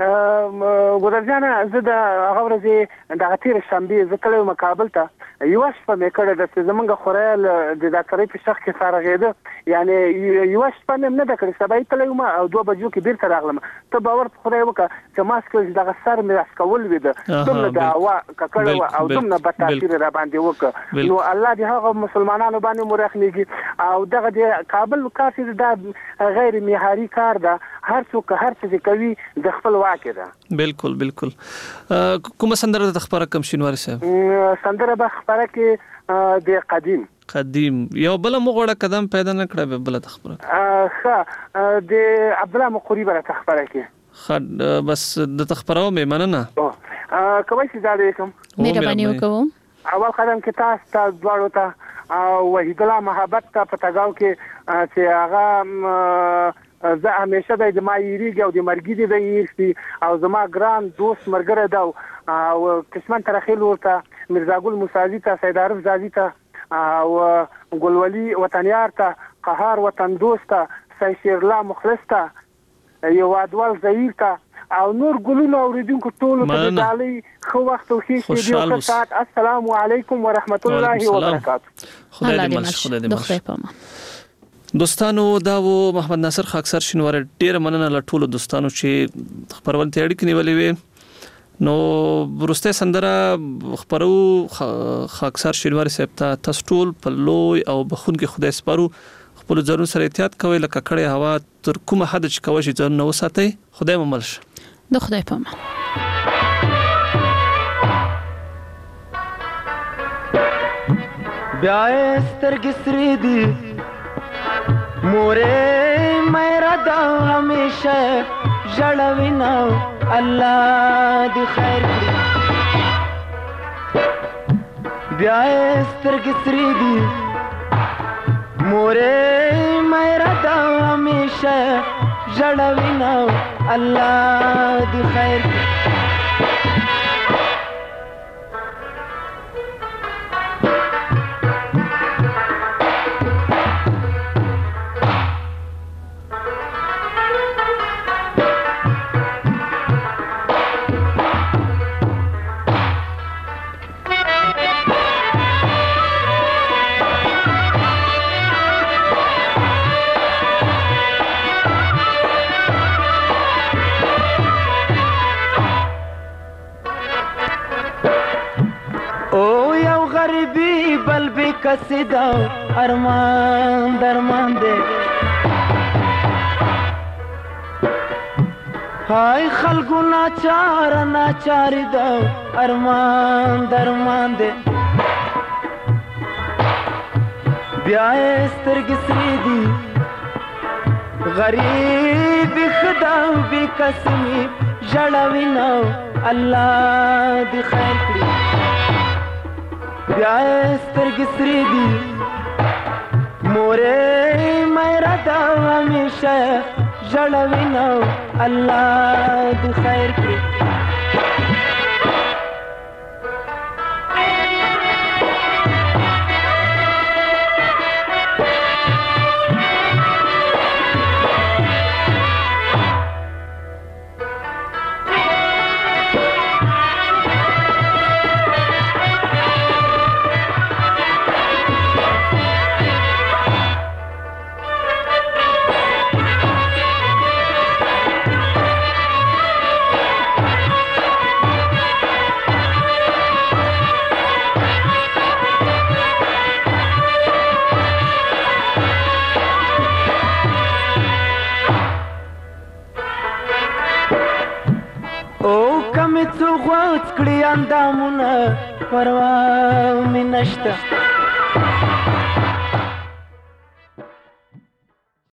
مې ګورځانه زه د هغه ورځې د غتیر شنبه زه کله مقابل ته یو شپه مې کړه د زمونږ خورال د ډاکټرۍ په شخص کې فارغېده، یعنی یو شپه مې نه د کړې سبا ته ما او دوه بجو کې بیرته راغلم. ته باور خدای وکړه چې ماسک دغه سر مې اسکول وې دومره د هوا ککړه او دومره بد تاثیر را باندې وکړ، نو الله دې هغه مسلمانانو باندې مرخنيږي او دغه د کابل کافي د غیر معیاري کار ده، هر څوک هر څه کوي د خپل واکه ده. بالکل بالکل. کومه سندره د خبره کم شینواری صاحب؟ سندره به خبره کې د قدیم قدیم یو بل مغوړه قدم پیدا نه کړه بل د خبره ښه د عبد الله مقری بر تخبره کې خ بس د تخبره مې مننه. کومه سي زاده کوم مهرباني وکوم. اول قدم کې تاسو ته دواړو ته او وحید الله محبت ته پتاګاو کې چې هغه زه همیشه د جماهیریږي او د مرګي دی ویستي او زما ګران دوست مرګره دا او قسمت ترخیل ورته مرزا ګل موسازی ته سید عارف زازی ته او ګلولي وطنیار ته قهار وطن دوست ته سید شیر الله مخلص ته یو ادوال زهیر ته او نور ګلونو اوریدونکو ټول ته دالي خو وخت او ښه دی او سات. السلام علیکم ورحمت الله وبرکاته. خدای دې مل خدای دې مل. دوستانو دا و محمد ناصر خاکسار شینوار، ډیر مننه له ټولو دوستانو چې خبرونه تیاری کړي ولې وي. نو ورسته سندره خبرو خاکسار شینوار صاحب ته تاسو ټول په لوی او بخون کې خدای سپارو، خپل ځانو سره احتیاط کوئ، لکه کړه هوا تر کومه حد چې کوي چې ځان نو ساتي. خدای مو مل شه. د خدای په امان. بیا سترګې سرې دي مورې مېرا دا همیشه ژړوینا الله دې خیر کړي. بیا سترګې سرې دي مورې مېرا دا همیشه ژړوي نو الله دې خیر کسیدا ارمان درمان دے هاي خلقو ناچار ناچار دا ارمان درمان دے بیا سترګې سرې دي غریب خدا بی قسمی ژړوي نو الله دې خیر کړي بیا سترګې سرې دي مورې میرا دا همیشه ژړوي نو الله دې خیر کړي اندامونه پروا مې نشته